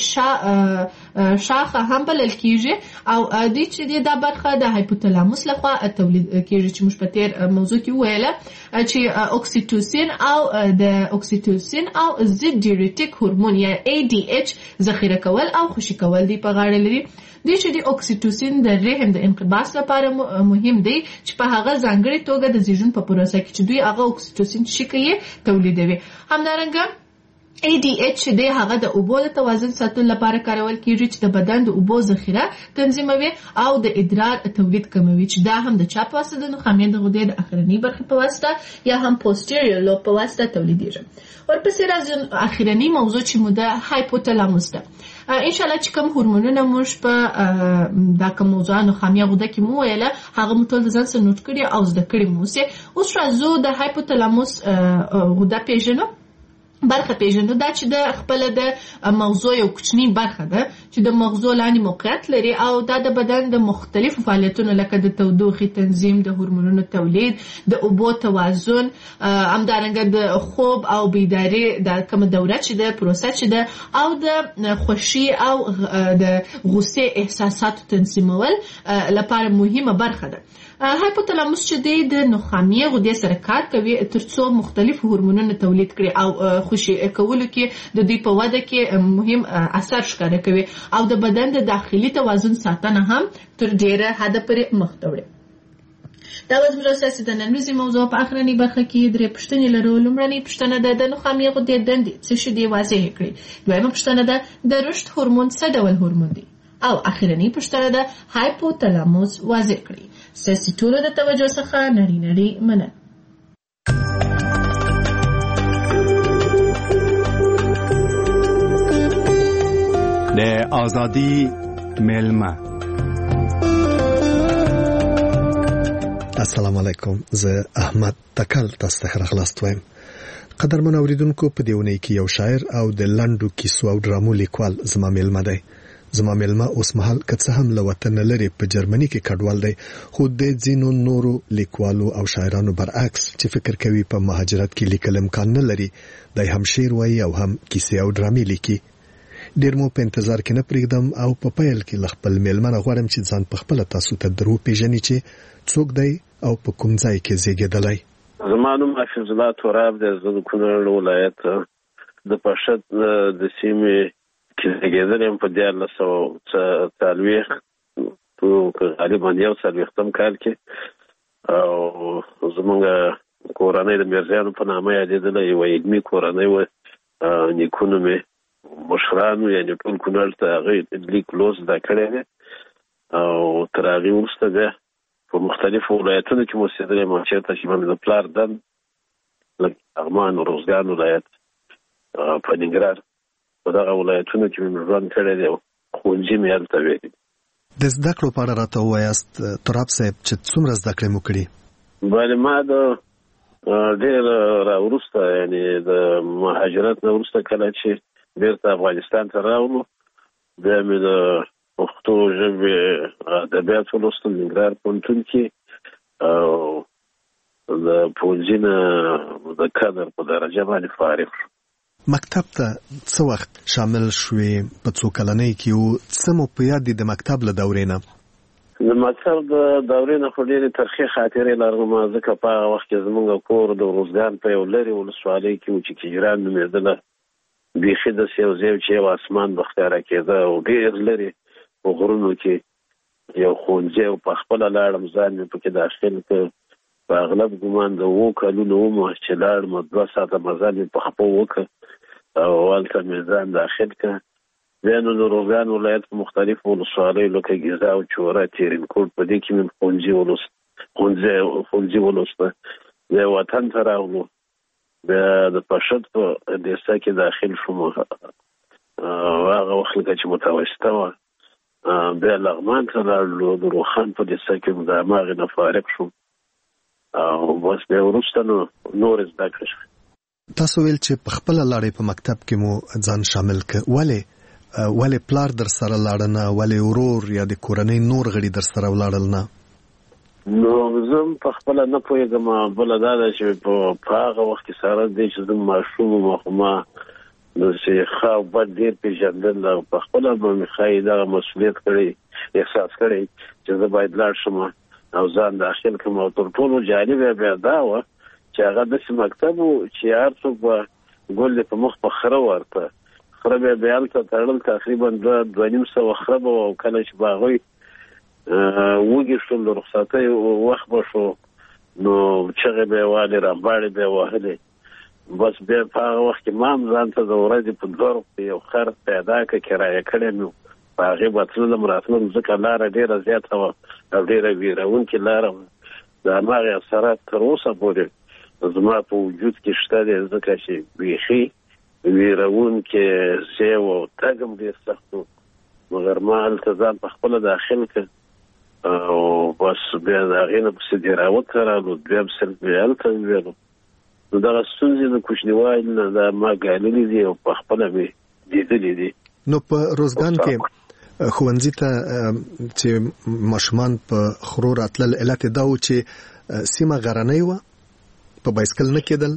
نخامیه شاخه هم بلل کیږي او دوی چې دی دا برخه د هایپوتالاموس لخوا تولید کیږي چې موږ په تیر موضوع کې ویله چې اوکسیټوسین او د اوکسیټوسین او ضد ډیورټیک هورمون یا ADH ذخیره کول او خوشي کول دی په غاړه لري. دوی چې د اوکسیټوسین د رحم د انقباض لپاره مهم دی چې په هغه ځانګړې توګه د زیږون په پروسه کې چې دوی هغه اوکسیټوسین چې کوي تولیدوي. همدارنګه ADH چې دی هغه د اوبو د توازن ساتلو لپاره کارول کیږي چې د بدن د اوبو ذخیره تنظیموي او د ادرار تولید کموي چې دا هم د چا په واسطه د نخامیه د غدې د اخرنۍ برخې په واسطه یا هم پوسټیریور لوب په واسطه تولیدېږي. ورپسې راځو اخرنۍ موضوع چې مو د هایپوتالاموس ده. انشاءالله چې کوم هورمونونه موږ په دا کوم موضوع نخامیه غده کې مو ویله هغه مو ټول د ځان سره نوټ کړي او زده کړي مو اوسې. اوس راځو د هایپوتالاموس غده پیژنو برخه پیژنو. دا چې د خپل د مغزو یو کوچنی برخه ده چې د مغزو لاندې موقعیت لري او دا د بدن د مختلفو فعالیتونو لکه د تودوخې تنظیم د هورمونونو تولید د اوبو توازن همدارنګه د خوب او بیداري د کوم دوره چې د پروسه چې ده او د خوښي او د غصې احساساتو تنظیمول لپاره مهمه برخه ده. هایپوتالاموس چې دی د نخامیه غدې سره کار کوي ترڅو مختلف هورمونونه تولید کړي او خوشي کولو کې د دوی په وده کې مهم اثر ښکاره کوي او د بدن د داخلي توازن ساتنه هم تر ډیره حده پورې مخ ته وړي. دا زموږ اساسي د نن ورځې موضوع په اخرنۍ برخه کې درې پوښتنې لرو. لومړنۍ پوښتنه ده د نخامیه غدې دندې څه شي دي واضح کړئ. دویمه پوښتنه ده د رشد هورمون څه ډول هورمون دی او اخرنۍ پوښتنه ده هایپوتالاموس واضح کړئ. ستاسو ټولو د توجه څخه نړۍ مننه. د آزادی ملما. السلام علیکم. زه احمد تکل تاسو ته خلاص وایم. قدرمن اوریدونکو په دیونه کې یو شاعر او د لنډو کیسو او ډرامو لیکوال زما ملما دی. زما ملما اوس مهال کڅه هم له وطن لري په جرمني کې کډوال دی خو د ځینو نورو لیکوالو او شاعرانو برعکس چې فکر کوي په مهاجرت کې لیکل امکان نه لري دای هم شعر وایي او هم کیسې او ډرامې لیکي. ډیر مو په انتظار کې نه پرېږدم او په پیل کې خپل ملما غواړم چې ځان په خپل تاسو ته درو پیژني چې څوک دی او په کوم ځای کې زیږیدلی. زما نوم حفیظ الله توراب دی. زه د کونړ ولایت د پشد د سیمې کې زیږیدلی یم په 1440 په غالبا 1440 کال کې او زمونږ کورنۍ د میرزیانو په نامه یادېدله. یوه علمي کورنۍ وه. نیکونه مې مشرانو یعنې ټول کونړ ته هغې لیک لوست زده کړی دی او تر هغې وروسته بیا په مختلفو ولایتونو کې مو اوسېدلی یم چېرته چې مې د پلار دن لکه لغمان روزګان ولایت په ننګرهار په دغه ولایتونو کې مې ژوند کړی دی او ښوونځي مې هلته ویلي. د زده کړو په اړه راته ووایاست تراب صاحب چې څومره زده کړې مو کړي؟ بله ما د ډېر راوروسته یعنې د مهاجرت نه وروسته کله چې بېرته افغانستان ته راغلو بیا مې د پښتو ژبې ادبیات ولوستل ننګرهار پوهنتون کې او د پوهنځي نه د کادر په درجه باندې فارغ شو. مکتب ته څه وخت شامل شوې؟ په څو کلنۍ کې او څه مو په یاد دي د مکتب له دورې نه؟ د مکتب د دورې نه خو ډېرې ترخې خاطرې لرم ځکه په هغه وخت کې زموږ کور د روزګان په یو لرې ولسوالۍ کې و چې کجران نومېدله. بیخي داسې یو ځای چې یو اسمان به ښکاره کېده او ډېر لرې په غرونو کې یو ښوونځی او په خپله لاړم ځان مې پکې داخل کړ. په اغلب ګمان د 7 کلونو وم چې لاړم 2 ساعته مزل مې په خپو وکړ او هلته مې ځان داخل کړ. بیا نو د روزګان ولایت په مختلفو ولسوالیو لکه ګیزا او چوره تیرینکوټ په دې کې مې ښوونځي ولوسته. بیا وطن ته راغلو بیا د پشد په دیسه کې داخل شوم هغه وخت لکه چې متوسطه وه. بیا لغمان ته لاړلو د روخان په دیسه کې د هماغې نه فارغ شوم او بس بیا وروسته نو نور زده کړې شوې. تاسو ویل چې په خپله لاړې په مکتب کې مو ځان شامل کړ. ولې پلار در سره لاړه نه؟ ولې ورور یا د کورنۍ نور غړي در سره ولاړل نه؟ نو زه په خپله نه پوهېږم. بله دا ده چې په هغه وخت کې سره دی چې زه ماشوم وم خو ما داسې ښه او بد ډېر پېژندل او په خپله به مې ښایي دغه مسؤلیت کړی احساس کړی چې زه باید لاړ شم او ځان داخل کړم. او تر ټولو جالب بیا دا وه چې هغه داسې مکتب و چې هر څوک به ګل دې په مخ په خره ورته خره بیا هلته تړل تقریبا 2.5 سوه خره به او کله چې به هغوی وږي شول د رخصتۍ وخت به شو نو چغې به یې والې رمباړې به یې وهلې. بس بیا په هغه وخت کې ما هم ځان ته د ورځې په 2 روپۍ یو خر پیدا کړه کرایه کړی مې په هغې به تللم راتلم ځکه لاره ډېره زیاته وه او ډېره ویرونکې لاره وه. د هماغې اثرات تر اوسه پورې زما په وجود کې شته دی ځکه چې بیخي ویرونکې ځای و او تګ هم ډېر سخت و مګر ما هلته ځان په خپله داخل کړ او بس بیا د هغې نه پسې دیراوت ته رالو دویم صنف مې هلته وویلو. نو دغه ستونزې د کوچنیوالي نه دا ما ګاللي دي او په خپله مې لیدلي دي. نو په روزګان کې ښوونځي ته چې ماشومان په خرو راتلل علت یې دا و چې سیمه غرنۍ وه په بایسکل نه کېدل؟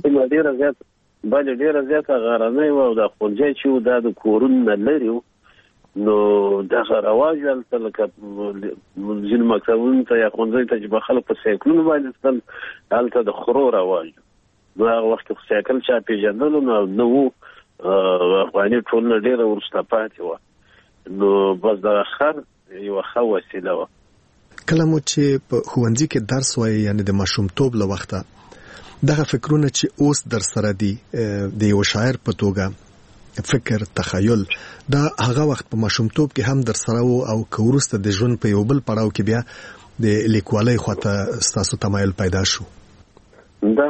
بله ډېره زیاته غرنۍ وه او دا ښوونځی چې و دا د کورونو نه لرې و نو دغه رواج هلته لکه ځینو مکتبونو ته یا ښوونځیو ته چې به خلک په سایکلونو باندې تلل هلته د خرو رواج نو هغه وخت کې سایکل چا پېژندلو نه و افغاني ټولنه ډېره وروسته پاتې وه نو بس دغه خر یوه ښه وسیله وه. کله مو چې په ښوونځي کې درس وایي یعنې د ماشومتوب له وخته دغه فکرونه چې اوس در سره دي د یو شاعر په توګه فکر تخیل دا هغه وخت په ماشومتوب کې هم در سره وو او که وروسته د ژوند په یو بل پړاو کې بیا د لیکوالۍ خواته ستاسو تمایل پیدا شو؟ دا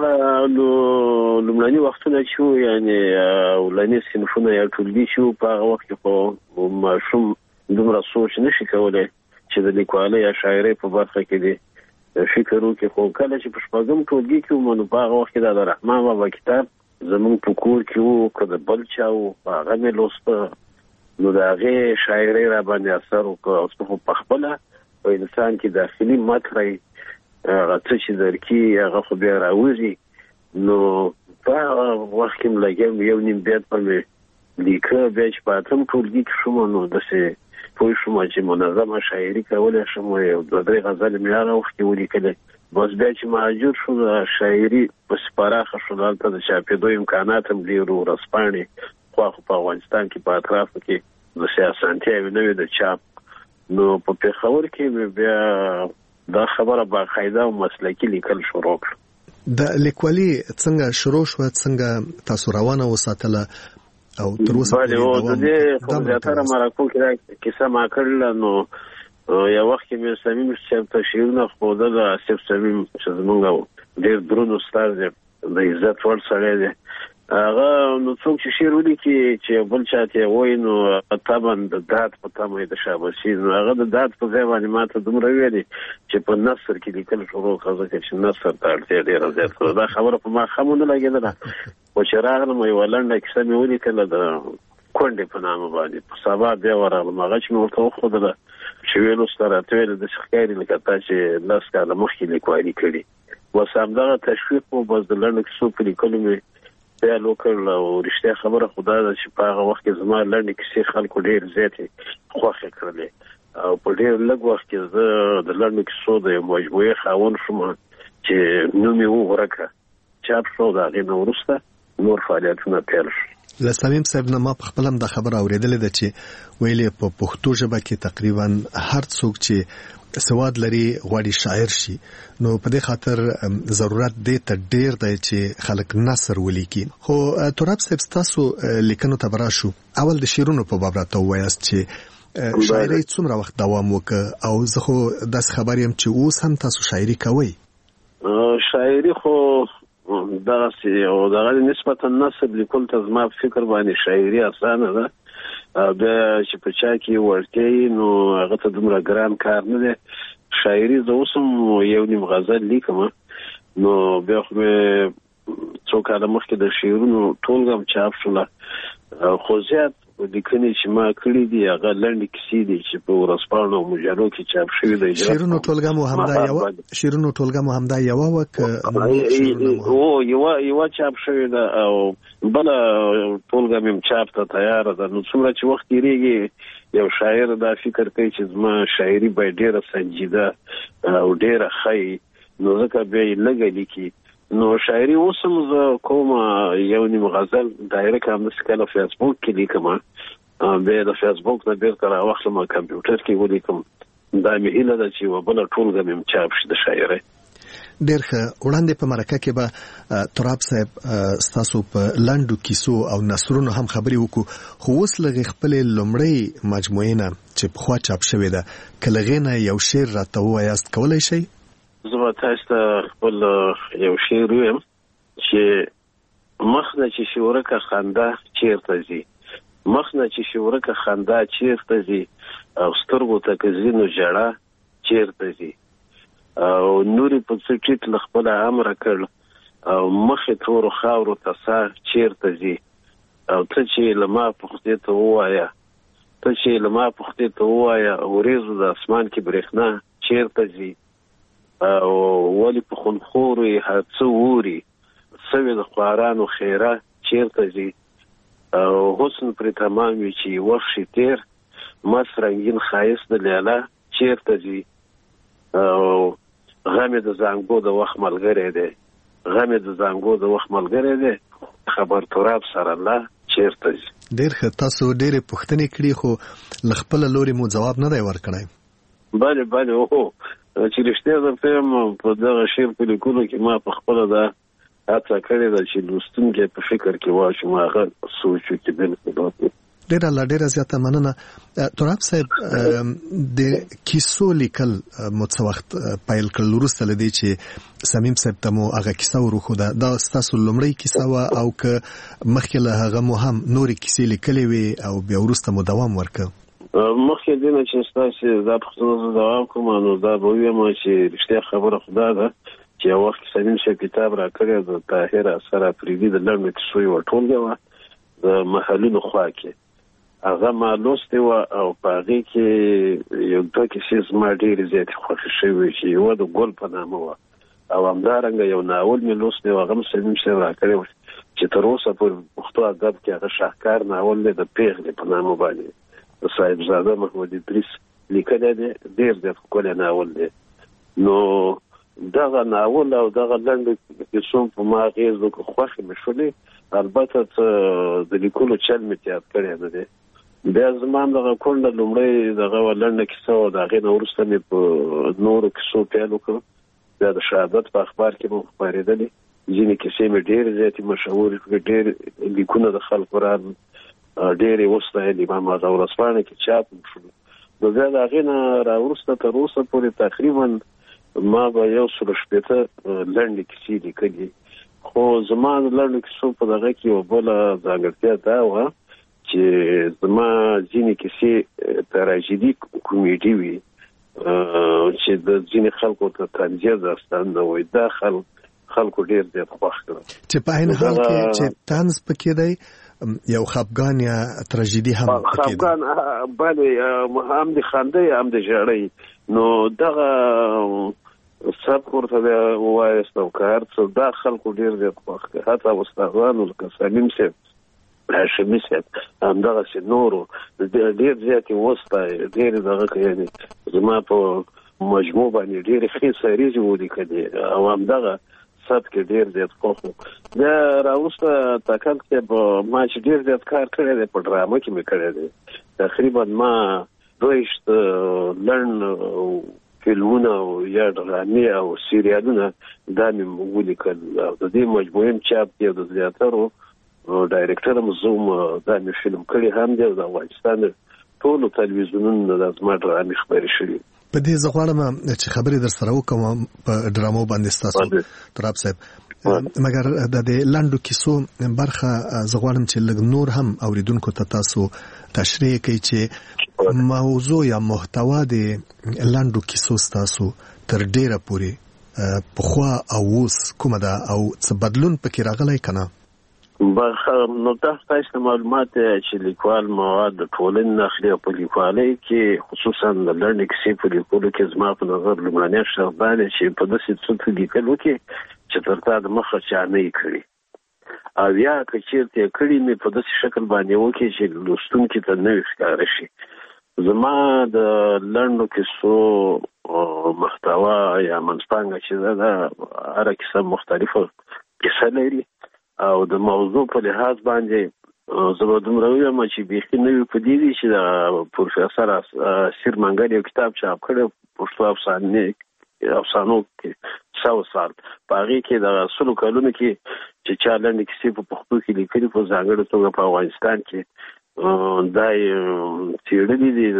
لومړني وختونه چې وو یعنې اولني صنفونه یا ټولګي چې وو په هغه وخت کې خو ماشوم دومره سوچ نشي کولی چې د لیکوالۍ یا شاعرۍ په برخه کې دی فکر وکړي. خو کله چې په 6م ټولګي کې وم نو په هغه وخت کې د رحمان بابا کتاب زمونږ په کور کې وو که د بل چا وو په هغه مې لوسته نو د هغې شاعرۍ را باندې اثر وکړه. اوس خو په خپله په انسان کې داخلي مطرح هغه څه چې درکي هغه خو بیا راوځي نو په هغه وخت کې م لګیم 1.5 بیت به مې لیکه. بیا چې په 8م ټولګي کې شوم نو داسې پوه شوم چې منظمه شاعري کولی شم یو 2-3 غزلې مې هغه وخت کې ولیکلې. بس بیا چې مهاجر شو د شاعري پسې پراخه شو هلته د چاپېدو امکانات هم ډېر وو ورځپاڼې خواخو په افغانستان کې په اطرافو کې داسې اسانتیاوې نه وې د چاپ نو په پېښور کې مې بیا دا خبره باقاعده او مسلکي لیکل شروع کړه. د لیکوالي څنګه شروع شوه؟ څنګه تاسو روانه وساتله او تر اوسه پورې دوام؟ د دې خو زیاتره مرکو کې دا کیسه ما کړله نو یو وخت کې مې صمیم صاحب ته شعرونه ښودل. آصف صمیم چې زموږ ډېر دروند استاد دی د عزت وړ سړی دی هغه نو څوک چې شعر ولیکي چې بل چاته وایي نو طبعا د داد په تمه د شاباسي نو هغه د داد په ځای باندې ماته دومره ویلي چې په نثر کې لیکل شروع کړه چې نثر ته اړتیا ډېره زیاته دا خبره په ما خمونه لګېدله خو چې راغلم یوه لنډه کیسه مې ولیکله د کونډې په نامه باندې په سبا بیا ورغلم هغه چې مې ورته وښودله چې ویل اوس ته راته ویل داسې ښکاري لکه تا چې 10 کاله مخکې لیکوالي کړي بس همدغه تشویق و بس د لنډو کیسو په لیکلو مې خیال وکړ او رښتیا خبره خدا ده چې په هغه وخت کې زما لنډې کیسې خلکو ډېر زیاتې خوښې کړلې او په ډېر لږ وخت کې زه د لنډو کیسو د یو مجموعې خاوند شوم چې نوم یې وغوړکه چاپ شو د هغې نه وروسته نور فعالیتونه پیل شو له صمیم صاحب نه ما په خپل هم دا خبره اورېدلې ده چې ویلې په پښتو ژبه کې تقریبا هر څوک چې سواد لري غواړي شاعر شي نو په دې خاطر ضرورت دی ته ډیر دی چې خلک نثر ولیکي خو تراب صاحب تاسو لیکنو ته براشو اول د شعرونو په باب راته وایاست چې شاعري څومره وخت دوام وکړ او زه خو داس خبر یم چې اوس هم تاسو شاعري کوئ شاعري خو دغه او دغه نسبتا نثر لیکل ته زما فکر باندې شاعري اسانه ده بیا چې په چا کې ورته نو هغه ته دومره ګران کار نه دی شاعري زه اوس هم یو نیم غزل لیکم نو بیا خو څو کاله مخکې د شعرونو ټولګه هم چاپ شوله خو زیات لیکنې چې ما کړي دي هغه لنډې کیسې دي چې په ورځپاڼو او مجلو کې چاپ شوي دي شعرونو ټولګه مو همدا یوه یوه چاپ شوې ده او بله ټولګه مې هم چاپ ته تیاره ده نو څومره چې وخت تېرېږي یو شاعر دا فکر کوي چې زما شاعري باید ډېره سنجیده او ډېره ښه نو ځکه بیا یې لږه لیکي نو شاعري اوس هم زه کوم یو نیم غزل دایرکټ همداسې کله فیسبوک کې لیکم بیا د فیسبوک نه بیرته راواخلم کمپیوټر کې ولیکم دا مې هیله ده چې یوه بله ټولګه مې هم چاپ شي د شاعرۍ ډېر ښه وړاندې په مرکه کې به تراب صاحب ستاسو په لنډو کیسو او نثرونو هم خبرې وکړو خو اوس لږې خپلې لومړۍ مجموعې نه چې پخوا چاپ شوې ده که له هغې نه یو شعر راته ووایاست کولی شئ زه به تاسو ته خپل یو شعر ویم چې مخ نه چې شورکه خندا چیرته ځي مخ نه چې شورکه خندا چیرته ځي او سترګو ته که ځي نو ژړا چیرته ځي او نورې په څه ټیټ له خپله امره کړ او مخې تورو خاورو ته سا چیرته ځي او ته چې له ما پختې ته ووایه ته چې له ما پختې ته ووایه وریځو د اسمان کې برېښنا چیرته ځي او ولی په خونخورو یې هر څه اوري سوې د خوارانو خیره چیرته ځي او حسن پرې تمام وي چې وخت شي تېر مست رنګین ښایست د لیلا چیرته ځي او غم یې د زانګو د وخت ملګری دی غم یې د زانګو د وخت ملګری دی خبر تراب سره الله چیرته ځي ډېر ښه تاسو ډېرې پوښتنې کړي خو له خپله لورې مو ځواب نه دی ورکړی بله هو چې رښتیا درته یم په دغه شعر په لیکلو کې ما په خپله دا هڅه کړې ده چې لوستونکی په فکر کې واچوم هغه سوچ وکړي بالکل ډېره زیاته مننه تراب صاحب د کیسو لیکل مو څه وخت پیل کړل وروسته له دې چې صمیم صاحب ته مو هغه کیسه وروښوده دا ستاسو لومړۍ کیسه وه او که مخکې له هغه مو هم نورې کیسې لیکلې وې او بیا وروسته مو دوام ورکړ مخکې دې نه چې ستاسې دا پوښتنه زه دوام کوم نو دا به ووایم چې رښتیا خبره خدا ده چې یو وخت صمیم صاحب کتاب راکړی د طاهر اثر افریدي د لنډو کیسو یوه ټولګه وه د محلونو خوا کې هغه ما لوستې وه او په هغې کې یو دوه کیسې زما ډېرې زیاتې خوښې شوې چې یوه د ګل په نامه وه او همدارنګه یو ناول مې لوستی و هغه هم صمیم صاحب راکړی و چې تر اوسه پورې پښتو ادب کې هغه شاهکار ناول دی د پیغلې په نامه باندې د صاحبزاده محمد ادریس لیکلی دی ډېر زیات ښکلی ناول دی نو دغه ناول او دغه لنډو کیسو په ما اغېز وکړ خوښې مې شولې البته څه د لیکلو چل مې تیاد کړی نه دی بیا زما هم دغه کونډه لومړی دغه لنډه کیسه وه د هغې نه وروسته مې په نورو کیسو پیل وکړ بیا د شهادت په اخبار کې مو خپرېدلې ځینې کیسې مې ډېرې زیاتې مشهورې کړې ډېر لیکونه د خلکو راغلل ډېرې وستایلې ما د ورځپاڼه کې چاپ هم شول نو بیا د هغې نه راوروسته تر اوسه پورې تقریبا ما به 160 لنډې کیسې لیکلې خو زما د لنډو کیسو په دغه کې یو بل ځانګړتیا دا وه چې زما ځینې کیسې تراژیدي کومیډي وي چې د ځینې خلکو ته طنزیه داستان نه وي. دا خلکو ډیر زیات خوښ کړل چې په عین حال کې چې طنز پکې دی یو خفګان یا تراژیدي هم پکې دی. خفګان بله هم د خندې هم د ژړۍ نو دغه سبک ورته ووایست او که هر څه دا خلکو ډیر زیات خوښ کړل. حتی استادانو لکه سلیم صاحب هاشمي صاحب همدغسې نورو ډیر زیات یې وستایه ډېرې دغه یعنې زما په مجموع باندې ډېرې ښې سریزې ولیکلې او همدغه سبک ډیر زیات خوښ و. بیا راوروسته تکل صاحب ما چې ډیر زیات کار کړی دی په ډرامه کې مې کړی دی. تقریبا ما 22 لنډ فلمونه او یا ډرامې او سریالونه دا مې ولیکل او د دې مجموعې هم چاپ دی او د زیاترو ډایرکټر هم زه هم دا مې فلم کړی هم دی او د افغانستان ټولو تلویزیونونو دا زما ډرامې خپرې شوي. په دې زه غواړم چې خبرې در سره وکړم په ډرامو باندې ستاسو تراب صاحب مګر د لنډو کیسو برخه زه غواړم چې لږ نور هم اوریدونکو ته تاسو تشریح کړئ چې موضوع یا محتوا د لنډو کیسو تاسو تر ډیره پورې پخوا او اوس کومه ده او څه بدلون پکې راغلی کنه؟ نو تاسو معلومات چې لیکوال مواد د ټولنې اخلي او په لیکوالۍ کې خصوصا د لنډې کیسې په لیکلو کې زما په نظر لومړنی شرط دا دی چې په داسې څه لیکلو کې چې تر تا د مخه چا نه یې کړي او یا که چېرته یې کړي مې په داسې شکل باندې وکړي چې لوستونکي ته نوی ښکاره شي. زما د لنډو کیسو محتوا یا منځپانګه چې ده هره کیسه مختلفه کیسه لري او د موضوع په لحاظ باندې زه به دومره ووایم چې بیخي نوي په دې دي چې د پروفیسر اسیر منګل یو کتاب چاپ کړی پښتو افسانو کې 100 سال په هغې کې د 100 کلونو کې چې چا لنډې کیسې په پښتو کې لیکلي په ځانګړې توګه په افغانستان کې دا یې څېړلي دي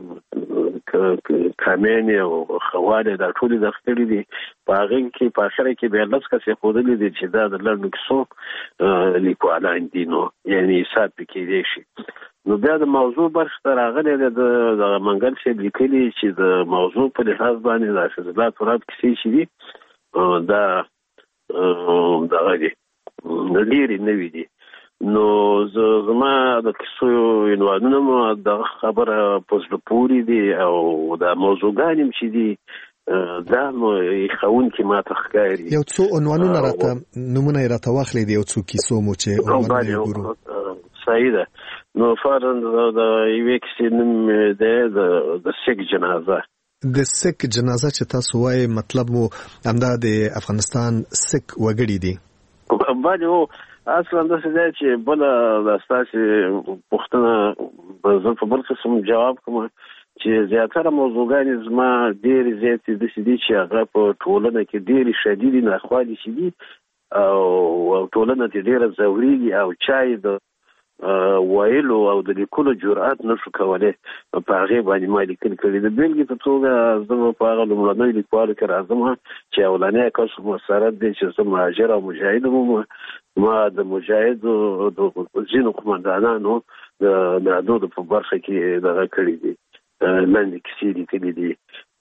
د کامیانې او خوالې دا ټولې دغه کړي دي. په هغې کې په اخره کې بیا 10 کسې ښودلي دي چې دا د لنډو کیسو لیکوالان دي نو یعنې حساب پې کېدی شي. نو بیا د موضوع برخې ته راغلی دی د منګل صاحب لیکلي چې د موضوع په لحاظ باندې د حافظ الله تراب کیسې چې دي دا دغه دي ډېرې نوي دي. نو زما د کیسو عنوانونه مو دغه خبره په زړه پورې دي او دا موضوعګانې چې دي دا نو ښوونکي ما ته ښکاري. یو څو عنوانونه راته نومونه یې راته واخلئ د یو څو کیسو مو چې عنوانونه یې وګورو. صحیح ده. نو فرضاً د یوې کیسې نوم دی د سیک جنازه. د سیک جنازه چې تاسو وایي مطلب مو همدا د افغانستان سیک وګړي دي؟ باندې هو اصلا داسې دی چې بله د ستاسې پوښتنه به زه په بل قسم جواب کوم چې زیاتره موضوعګانې زما ډېرې زیاتې داسې دي چې هغه په ټولنه کې ډېرې شدیدې ناخوالې چې دي او ټولنه ترې ډېره ځورېږي او چا یې د ویلو او د لیکلو جرأت نشو کولی په هغې باندې ما لیکل کړي. د بېلګې په توګه زه په هغه لومړنیو لیکوالو کې راځم چې اولنی کس مسرت دی چې زه مهاجر او مجاهد وم. ما د مجاهدو د ځینو قمندانانو د نادودو په برخه کې دغه کړي دي لنډې کیسې لیکلي دي.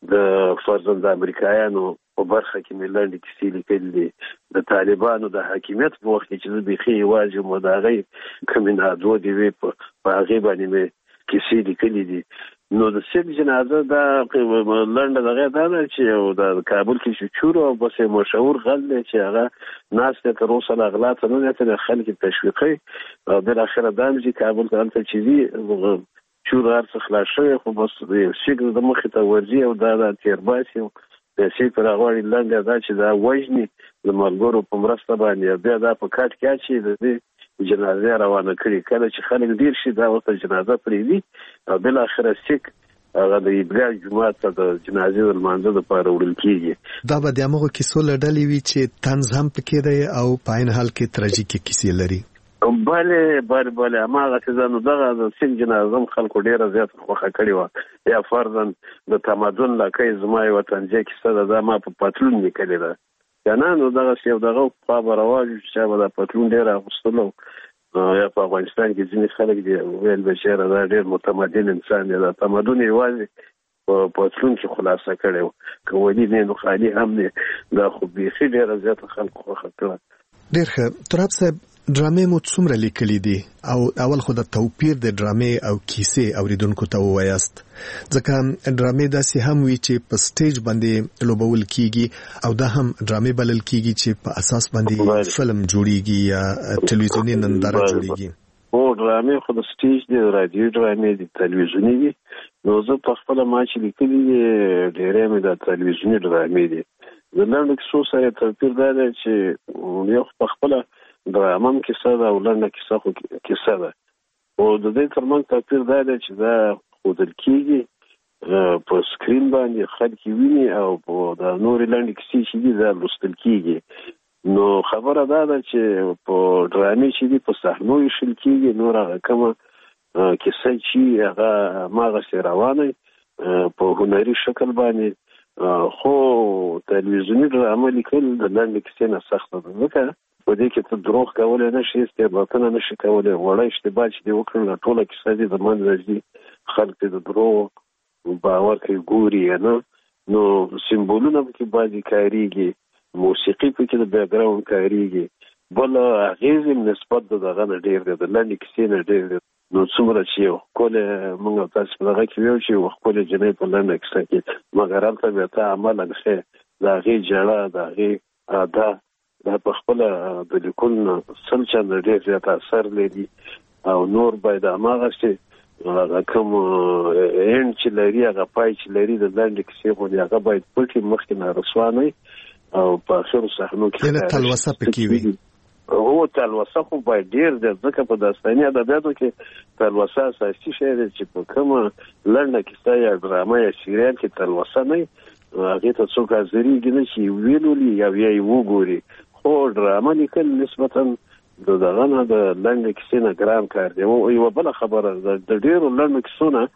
د فرضاً د امریکایانو په برخه کې مې لنډې کیسې لیکلي دي. د طالبانو د حاکمیت په وخت کې چې زه بیخي یوازې وم د هغې کومې نادودې وې په هغې باندې مې کیسې لیکلي دي. نو د سیک جنازه دا لنډه دغه دا ده چې د کابل کې چې چور او بس یې مشهور غل دی چې هغه ناست دی تر اوسه لا غلا ته نه دی تللی خلک یې تشویقوي او بالاخره دا هم چې کابل ته هلته چې ځي چور هر څه خلاص شوی خو بس د سیک د مخې ته ورځي او دا تیرباسي د سیک راغواړي لنډه دا چې دا وژني د ملګرو په مرسته باندې بیا دا په کاټ کې اچي د دې جنازه روانه کړي. کله چې خلک ډیر شي دا ورته جنازه پرېږدي او بالاخره سیک هغه د عیدګاه جومات ته د جنازې د لمانځه دپاره وړل کېږي. دا به د همغو کیسو له ډلې وي چې طنز هم پکې دی او په عین حال کې تراژیکې کیسې لري؟ بله هماغه چې نو دغه د سیک جنازه هم خلکو ډېره زیاته خوښه کړې وه. یا فرضاً د تمدن لکۍ زما یوه طنزیه کیسه ده دا ما په پتلون لیکلې ده کنه نو دغه یو دغه په برواج چې به د پټلون ډیر اغوستلو یا په افغانستان کې ځینې خلک دي ویل بشیر دا ډیر متمدن انسان دی دا تمدن یوازې په پټلون کې خلاصه کړو کوي نه نو خالي هم نه دا خو به ډیر زیات خلک خو خطر ډیر ښه تراب صاحب ډرامې مو څومره لیکلي دي او اول خو د توپیر د ډرامې او کیسې اوریدونکو ته ووایاست ځکه ډرامې داسې هم وي چې په سټیج باندې لوبول کیږي او دا هم ډرامې بلل کیږي چې په اساس باندې فلم جوړیږي یا ټلویزیونی ننداره جوړیږي او ډرامې خو د سټیج دی رادیو ډرامې دي تلویزیونی دي نو زه په خپل ما چې لیکلي ډېرې مې د تلویزیونی ډرامې دي د لنډ کیسو سره توپیر دا دی چې یو په خپل ډرامه هم کیسه ده او لنډه کیسه خو کیسه ده او د دې ترمنځ توپیر دا دی چې دا ښودل کېږي په سکرین باندې خلک ویني او په د نورې لنډې کیسې چې دي دا لوستل کېږي نو خبره دا ده چې په ډرامې چې دي په صحنو ایښل کېږي نور هغه کومه کیسه چې هغه هماغسې روانه په هنري شکل باندې خو تلویزیوني ډرامه لیکل د لنډې کیسې نه سخته ده ځکه په دې کې ته دروغ کولی نه شي استعباطونه نه شي کولی وړه اشتباه چې دې وکړل ټوله کیسه دې د منځه ځي خلک د دروغ باور کوي ګوري نه نو سمبولونه پکې باندې کاریږي موسیقي پکې د بیکګراوند کاریږي بل اغیزې نسبت دغه نه ډېر دی د لنډې کیسې نه ډېر دی نو څومره چې یو ښکلی موږ تاسو په دغه کې ویو چې یو ښکلی جنۍ په لنډه کیسه کې مګر هلته بیا ته عملا ښې د هغې ژړه د هغې ادا دا په خپل د لیکون سل چنده ډېر زیات اثر لري او نور باید هماغسې هغه کوم اینډ چې لري هغه پای چې لري د لنډې کیسې غوندې هغه باید پټې مخکې نه رسوا نه او په اخرو صحنو کې یعنې تلوسه پکې وي هو تلوسه خو باید ډېر دی ځکه په داستاني ادبیاتو کې تلوسه اساسي شی دی چې په کومه لنډه کیسه یا ډرامه یا سیریال کې تلوسه نه هغې ته څوک حاضرېږي نه چې ویلولي یا بیا یې وګوري خو ډرامه لیکل نسبتا د دغه نه د لنډې کیسې نه ګران کار دی یوه بله خبره د ډېرو لنډو کیسو نه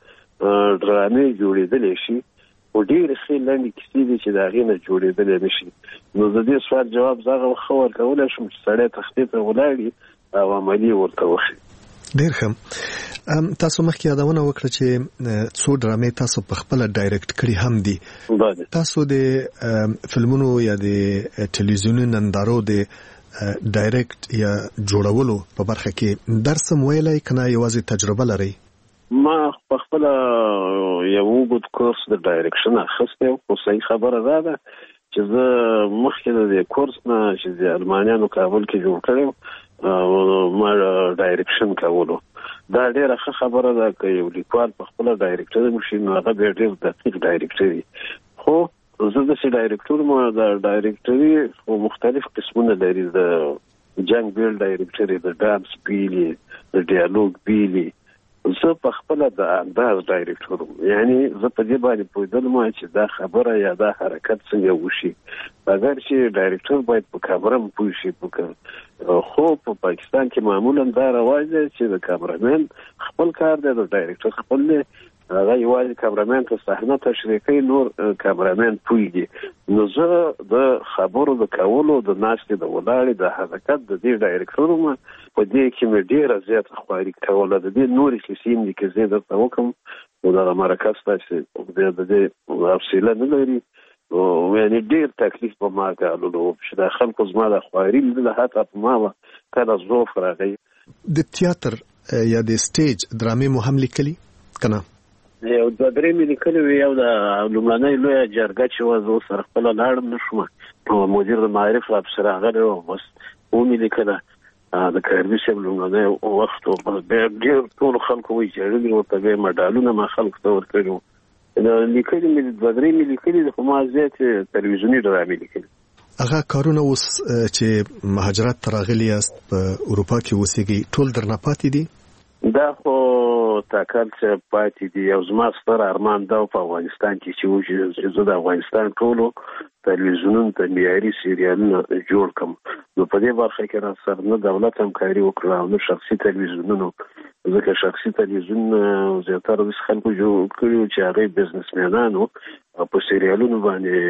ډرامې جوړېدلی شي خو ډېرې ښې لنډې کیسې دي چې د هغې نه جوړېدلی نه شي نو د دې سوال جواب زه هغه ښه ورکولی شم چې سړی تختې ته ولاړي او عملي ورته وښي ډېر ښه تاسو مخکې یادونه وکړه چې څو ډرامې تاسو په خپله ډایرکټ کړي هم دي تاسو د فلمونو یا د ټلویزیوني نندارو د ډایرکټ یا جوړولو په برخه کې درس هم ویلی که نه یوازې تجربه لرئ ما په خپله یو اوږد کورس د ډایرکشن اخیستی خو صحیح خبره دا ده چې زه مخکې د دې کورس نه چې د المانیانو کابل کې جوړ کړی ما ډایرکشن کولو دا ډېره ښه خبره ده که یو لیکوال په خپله ډایرکټر وشي نو هغه بیا ډېر دقیق ډایرکټر وي خو زه داسې ډایرکټر ما د ډایرکټري خو مختلف قسمونه لري د جنګ بیل ډایرکټري د ډانس بیلي د ډیالوګ بیلي زه په خپله د انداز ډایرکټر یعنی زه په دې باندې پوهېدلم چې دا خبره یا دا حرکت څنګه وشي اگر چې ډایرکټر باید په کامره هم پوه شي خو په پاکستان کې معمولا دا رواج دی چې د کامرمین خپل کار دی د ډایرکټر خپل دی هغه یوازې کامرمین ته صحنه تشریح کوي نور کامرمین پوهېږي نو زه د خبرو د کولو د ناستې د ولاړې د حرکت د دې ډایرکټر وم په دې کې مې ډېره زیاته خواري کوله د دې نورې کیسې هم دي که زه درته وکړم نو دغه مرکه ستاسې د دې حوصله نه لري یعنې ډېر تکلیف په ما ګاللو چې دا خلکو زما د خواري لیدله حتی په ما به کله ضعف راغی د تیاتر یا د سټیج ډرامې مو هم لیکلي که نه یو دوه درې مې لیکلي وي یو د لومړنۍ لویه جرګه چې وه زه ورسره خپله لاړم نه شوم مدیر د معارف راپسې راغلی و بس ومې لیکله د کاربي صاحب لومړنی وخت و بیا ډېر ټولو خلکو ویجاړلي ورته بیا مډالونه ما خلکو ته ورکړي وو لیکلي مې دوه درې مې لیکلي دي خو ما زیاتې تلویزیوني ډرامې لیکلي هغه کارونه اوس چې مهاجرت ته راغلي یاست په اروپا کې اوسېږئ ټول درنه پاتې دي دا خو تاکل چې پاتې دي یو زما ستر ارمان دا په افغانستان کې چې زه د افغانستان ټولو تلویزیونونو ته معیاري سیریالونه جوړ کړم نو په دې برخه کې را سره نه دولت همکاري وکړه او نه شخصي تلویزیونونو ځکه شخصي تلویزیون زیاتره داسې خلکو جوړ کړي چې هغوی بزنسمینان وو او په سیریالونو باندې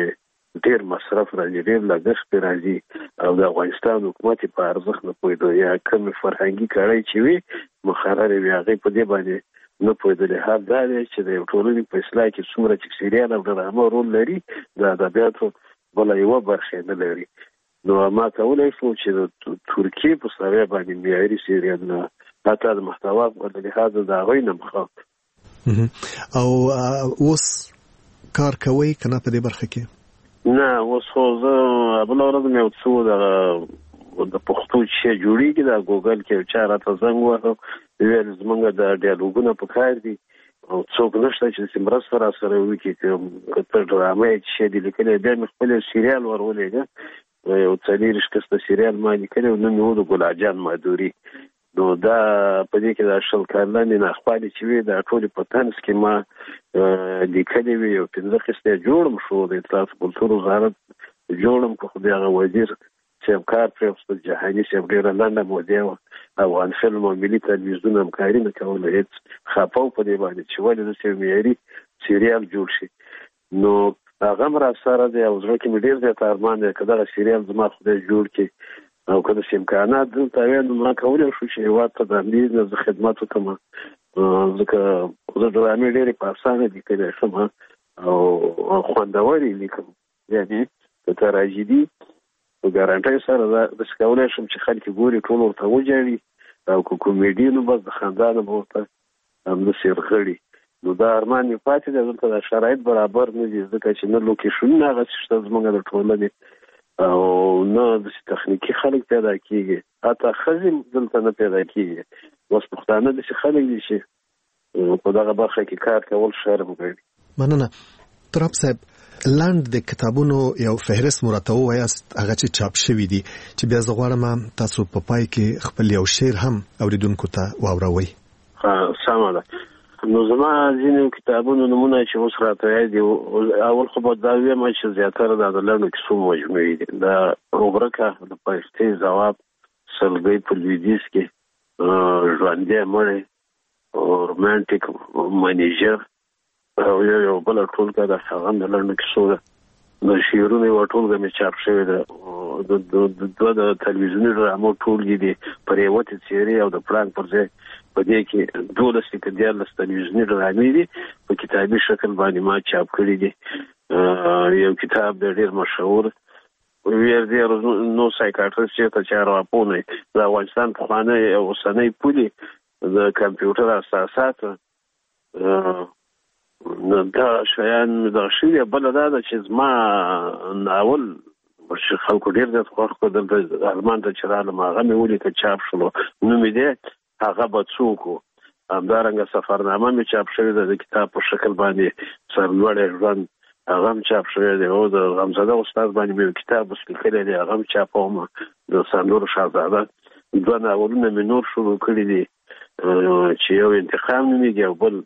ډیر مصرف راځي، ډیر لګښت راځي او د افغانستان حکومت په ارزښت نه پوهېدو یا کوم فرهنګي کړۍ چې وي مخرر وي هغه په دې باندې نه پوهېدل. هر دا دی چې د ټولنې په اصلاح کې څومره چې سریال او ډرامه رول لري د ادبیاتو بل یو برخه نه لري. نو ما کولای شو چې د ترکیه په ساوی باندې معیاري سریال نه حتی د محتوا په لحاظ د هغوی نه مخاط او اوس کار کوي کنه په دې برخه کې؟ نه اوس خو زه بل ورځ مې یو څو د پښتو چې جوړیږي د ګوګل کې چا راته زنګ وهه ویل زمونږ د ډیالوګونه په کار دي او څوک نشته چې مرسته را سره وکړي که ډرامه چې دي لیکلي بیا مې خپل سریال ورولېږه یو 40 کسته سریال ما لیکلی نو مې و د ګلاجان مادوري. نو دا په دې کې د شل کارلانې ناخوالې چې وي دا ټولې په طنز کې ما لیکلي وي یو 15 قسطه جوړم شو د اطلاعات کلتور وزارت جوړم که خو د هغه وزیر صاحب کار پرېوستل جهاني صاحب ډېره لنډه موده وه افغان فلم او ملي تلویزیون همکاري نه کوله هېڅ خفه و په دې باندې چې ولې داسې معیاري سریال جوړ شي. نو هغه هم راسره دی او زړه کې مې ډېر زیات ارمان دی که دغه سریال زما خدای جوړ کړي او که داسې امکانات دلته وی نو ما کولی شو چې هېواد ته د همدې نه زه خدمت وکړم ځکه زه ډرامې ډېرې په اسانه لیکلی شم او خوندورې لیکم یعنې که تراژیدي په ګارانټۍ سره داسې کولی شم چې خلک ګوري ټول ورته وجاړي او که کومیډي نو بس د خندا نه به ورته همداسې رغړي. نو دا ارمان مې پاتې دی دلته د شرایط برابر نه دي ځکه چې نه لوکیشنونه هغسې شته زموږ د ټولنې او نه داسې تخنیکي خلک پیدا کېږي حتی ښځې دلته نه پیدا کېږي. اوس پښتانه داسې خلک دي چې په دغه برخه کې کار کول شرم ګڼي. مننه. تراب صاحب لاند د کتابونو یو فهرست مرته وایاست هغه چې چاپ شوی دي چې بیا زه غواړم تاسو په پای کې خپل یو شعر هم اوریدونکو ته واوروئ. سمه ده. نو زما ځینې کتابونو نمونه چې اوس راته یاد دي اول خو به دا ویم چې زیاتره د لنډو کیسو مجموعې دي. د غبرکه د پښتې ځواب سلګۍ په لویدیځ کې ژوندی مړی رومانټیک منیجر او یو بله ټولګه د هغه د لنډو کیسو ده. د شعرونو یوه ټولګه مې چاپ شوې ده. دوه د تلویزیوني ډرامو ټولګې دي پرېوتې څېرې او د پړانګ پر ځای په دې کې 12 که 14 تلویزیوني ډرامې دي په کتابي شکل باندې ما چاپ کړي دي. یو کتاب دی ډېر مشهور ویر نو سایکاټریست چې ارواپوهنه د افغانستان پخوانی او اوسنی پولي د کمپیوټر اساسات دا شیان دا شوي. بله دا ده چې زما ناول چې خلکو ډېر زیات خوښ کړ دلته ارمان ته چې رالم هغه مې ولیکه چاپ شلو نوم یې دی هغه به څوک و. همدارنګه سفرنامه مې چاپ شوې ده د کتاب په شکل باندې سرلوړی ژوند هغه هم چاپ شوی دی. او د غمزده استاد باندې مې یو کتاب اوس لیکلی دی هغه هم چاپوم د سندرو شهزاده. 2 ناولونه مې نور شروع کړي دي چې یو انتقام نومېږي او بل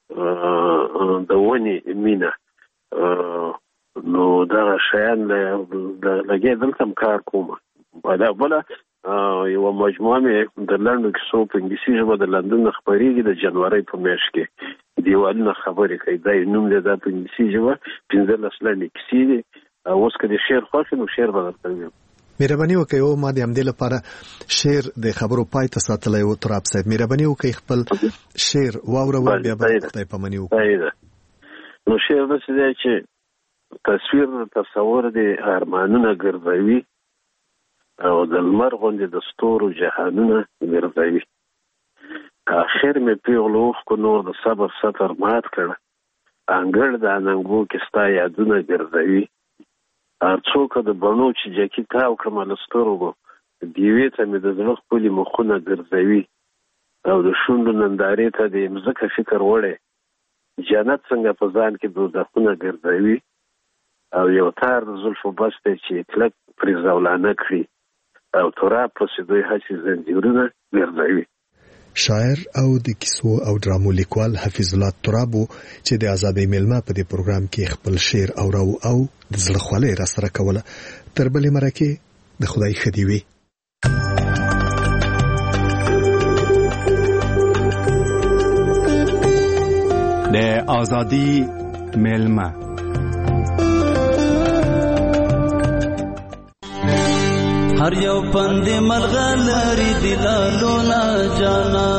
د ونې مینه. نو دغه شیان لګې دلته هم کار کوم. بله یوه مجموعه مې د لنډو کیسو په انګلیسي ژبه د لندن نه خپرېږي د جنورۍ په میاشت کې دیوالونه خبرې کوي. دا یې نوم دی دا په انګلیسي ژبه 15 لنډې کیسې دي. اوس که د شعر خوښ نو شعر به درته ویم. مهرباني وکړئ او ما د همدې لپاره شعر د خبرو پای ته ساتلی و. تراب صاحب مهرباني وکړئ خپل شعر واوروئ بیا به خدای پاماني وکړو. نو شعر داسې دی چې تصویر تصور دی ارمانونه ګرځوي او د لمر غوندې د ستورو جهانونه ګرځوي. آخر مې پیغلو اوښکو نور د صبر سطر مات کړه انګړ د اننګو کې ستا یادونه ګرځوي. هر څوک د بڼو چې جاکي تاو کړمه له سترګو دیوې ته مې د زړه ښکلي مخونه ګرځوي او د شونډو نندارې ته د مځکه فکر وړی جنت څنګه په ځان کې دوزخونه ګرځوي او یو تار د زلفو بس دی چې کلک پرې زولانه کړي او تراب پسې دوی هسې زنځیرونه ګرځوي. شاعر او د کیسو او ډرامو لیکوال حفیظ الله تراب چې د آزادۍ میلمه په دې پروګرام کې خپل شعر او د زړه خواله را سره کوله. تر بلې مرکه د خدای ښه دې وي. د آزادۍ میلمه هر یو پند ملغلری دلالونه جانا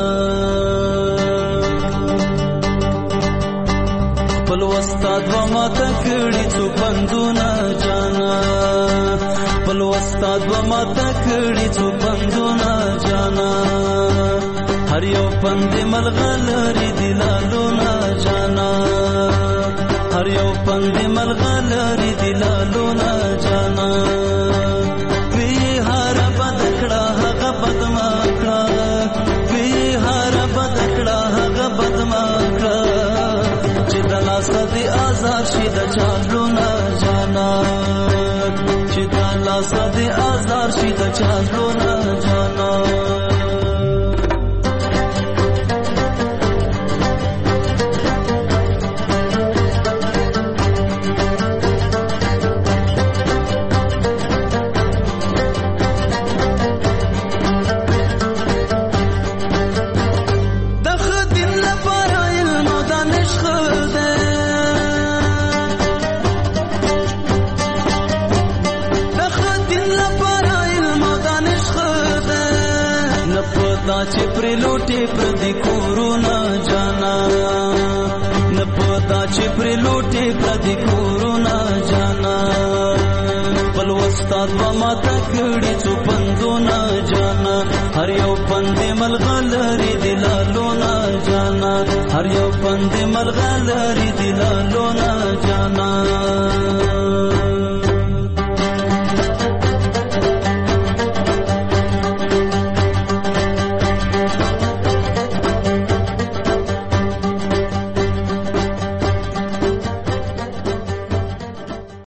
خپل استاد و ماته کړي څو پندونه جانا خپل استاد و ماته کړي څو پندونه جانا هر یو پند ملغلری دلالونه جانا هر یو پند ملغلری دلالونه جانا وی هر بدکړه هغه بدمکړه وی هر بدکړه هغه بدمکړه چې د لاس د آزار شي د چالونه جانا چې د لاس د آزار شي د چالونه جانا چې پر لوټي پر دې کورونا جانا نه پتا چې پر لوټي پر دې کورونا جانا بل استاد و ماته کړي څو پندونه جانا هر یو پند ملغلری دلالونه جانا هر یو پند ملغلری دلالونه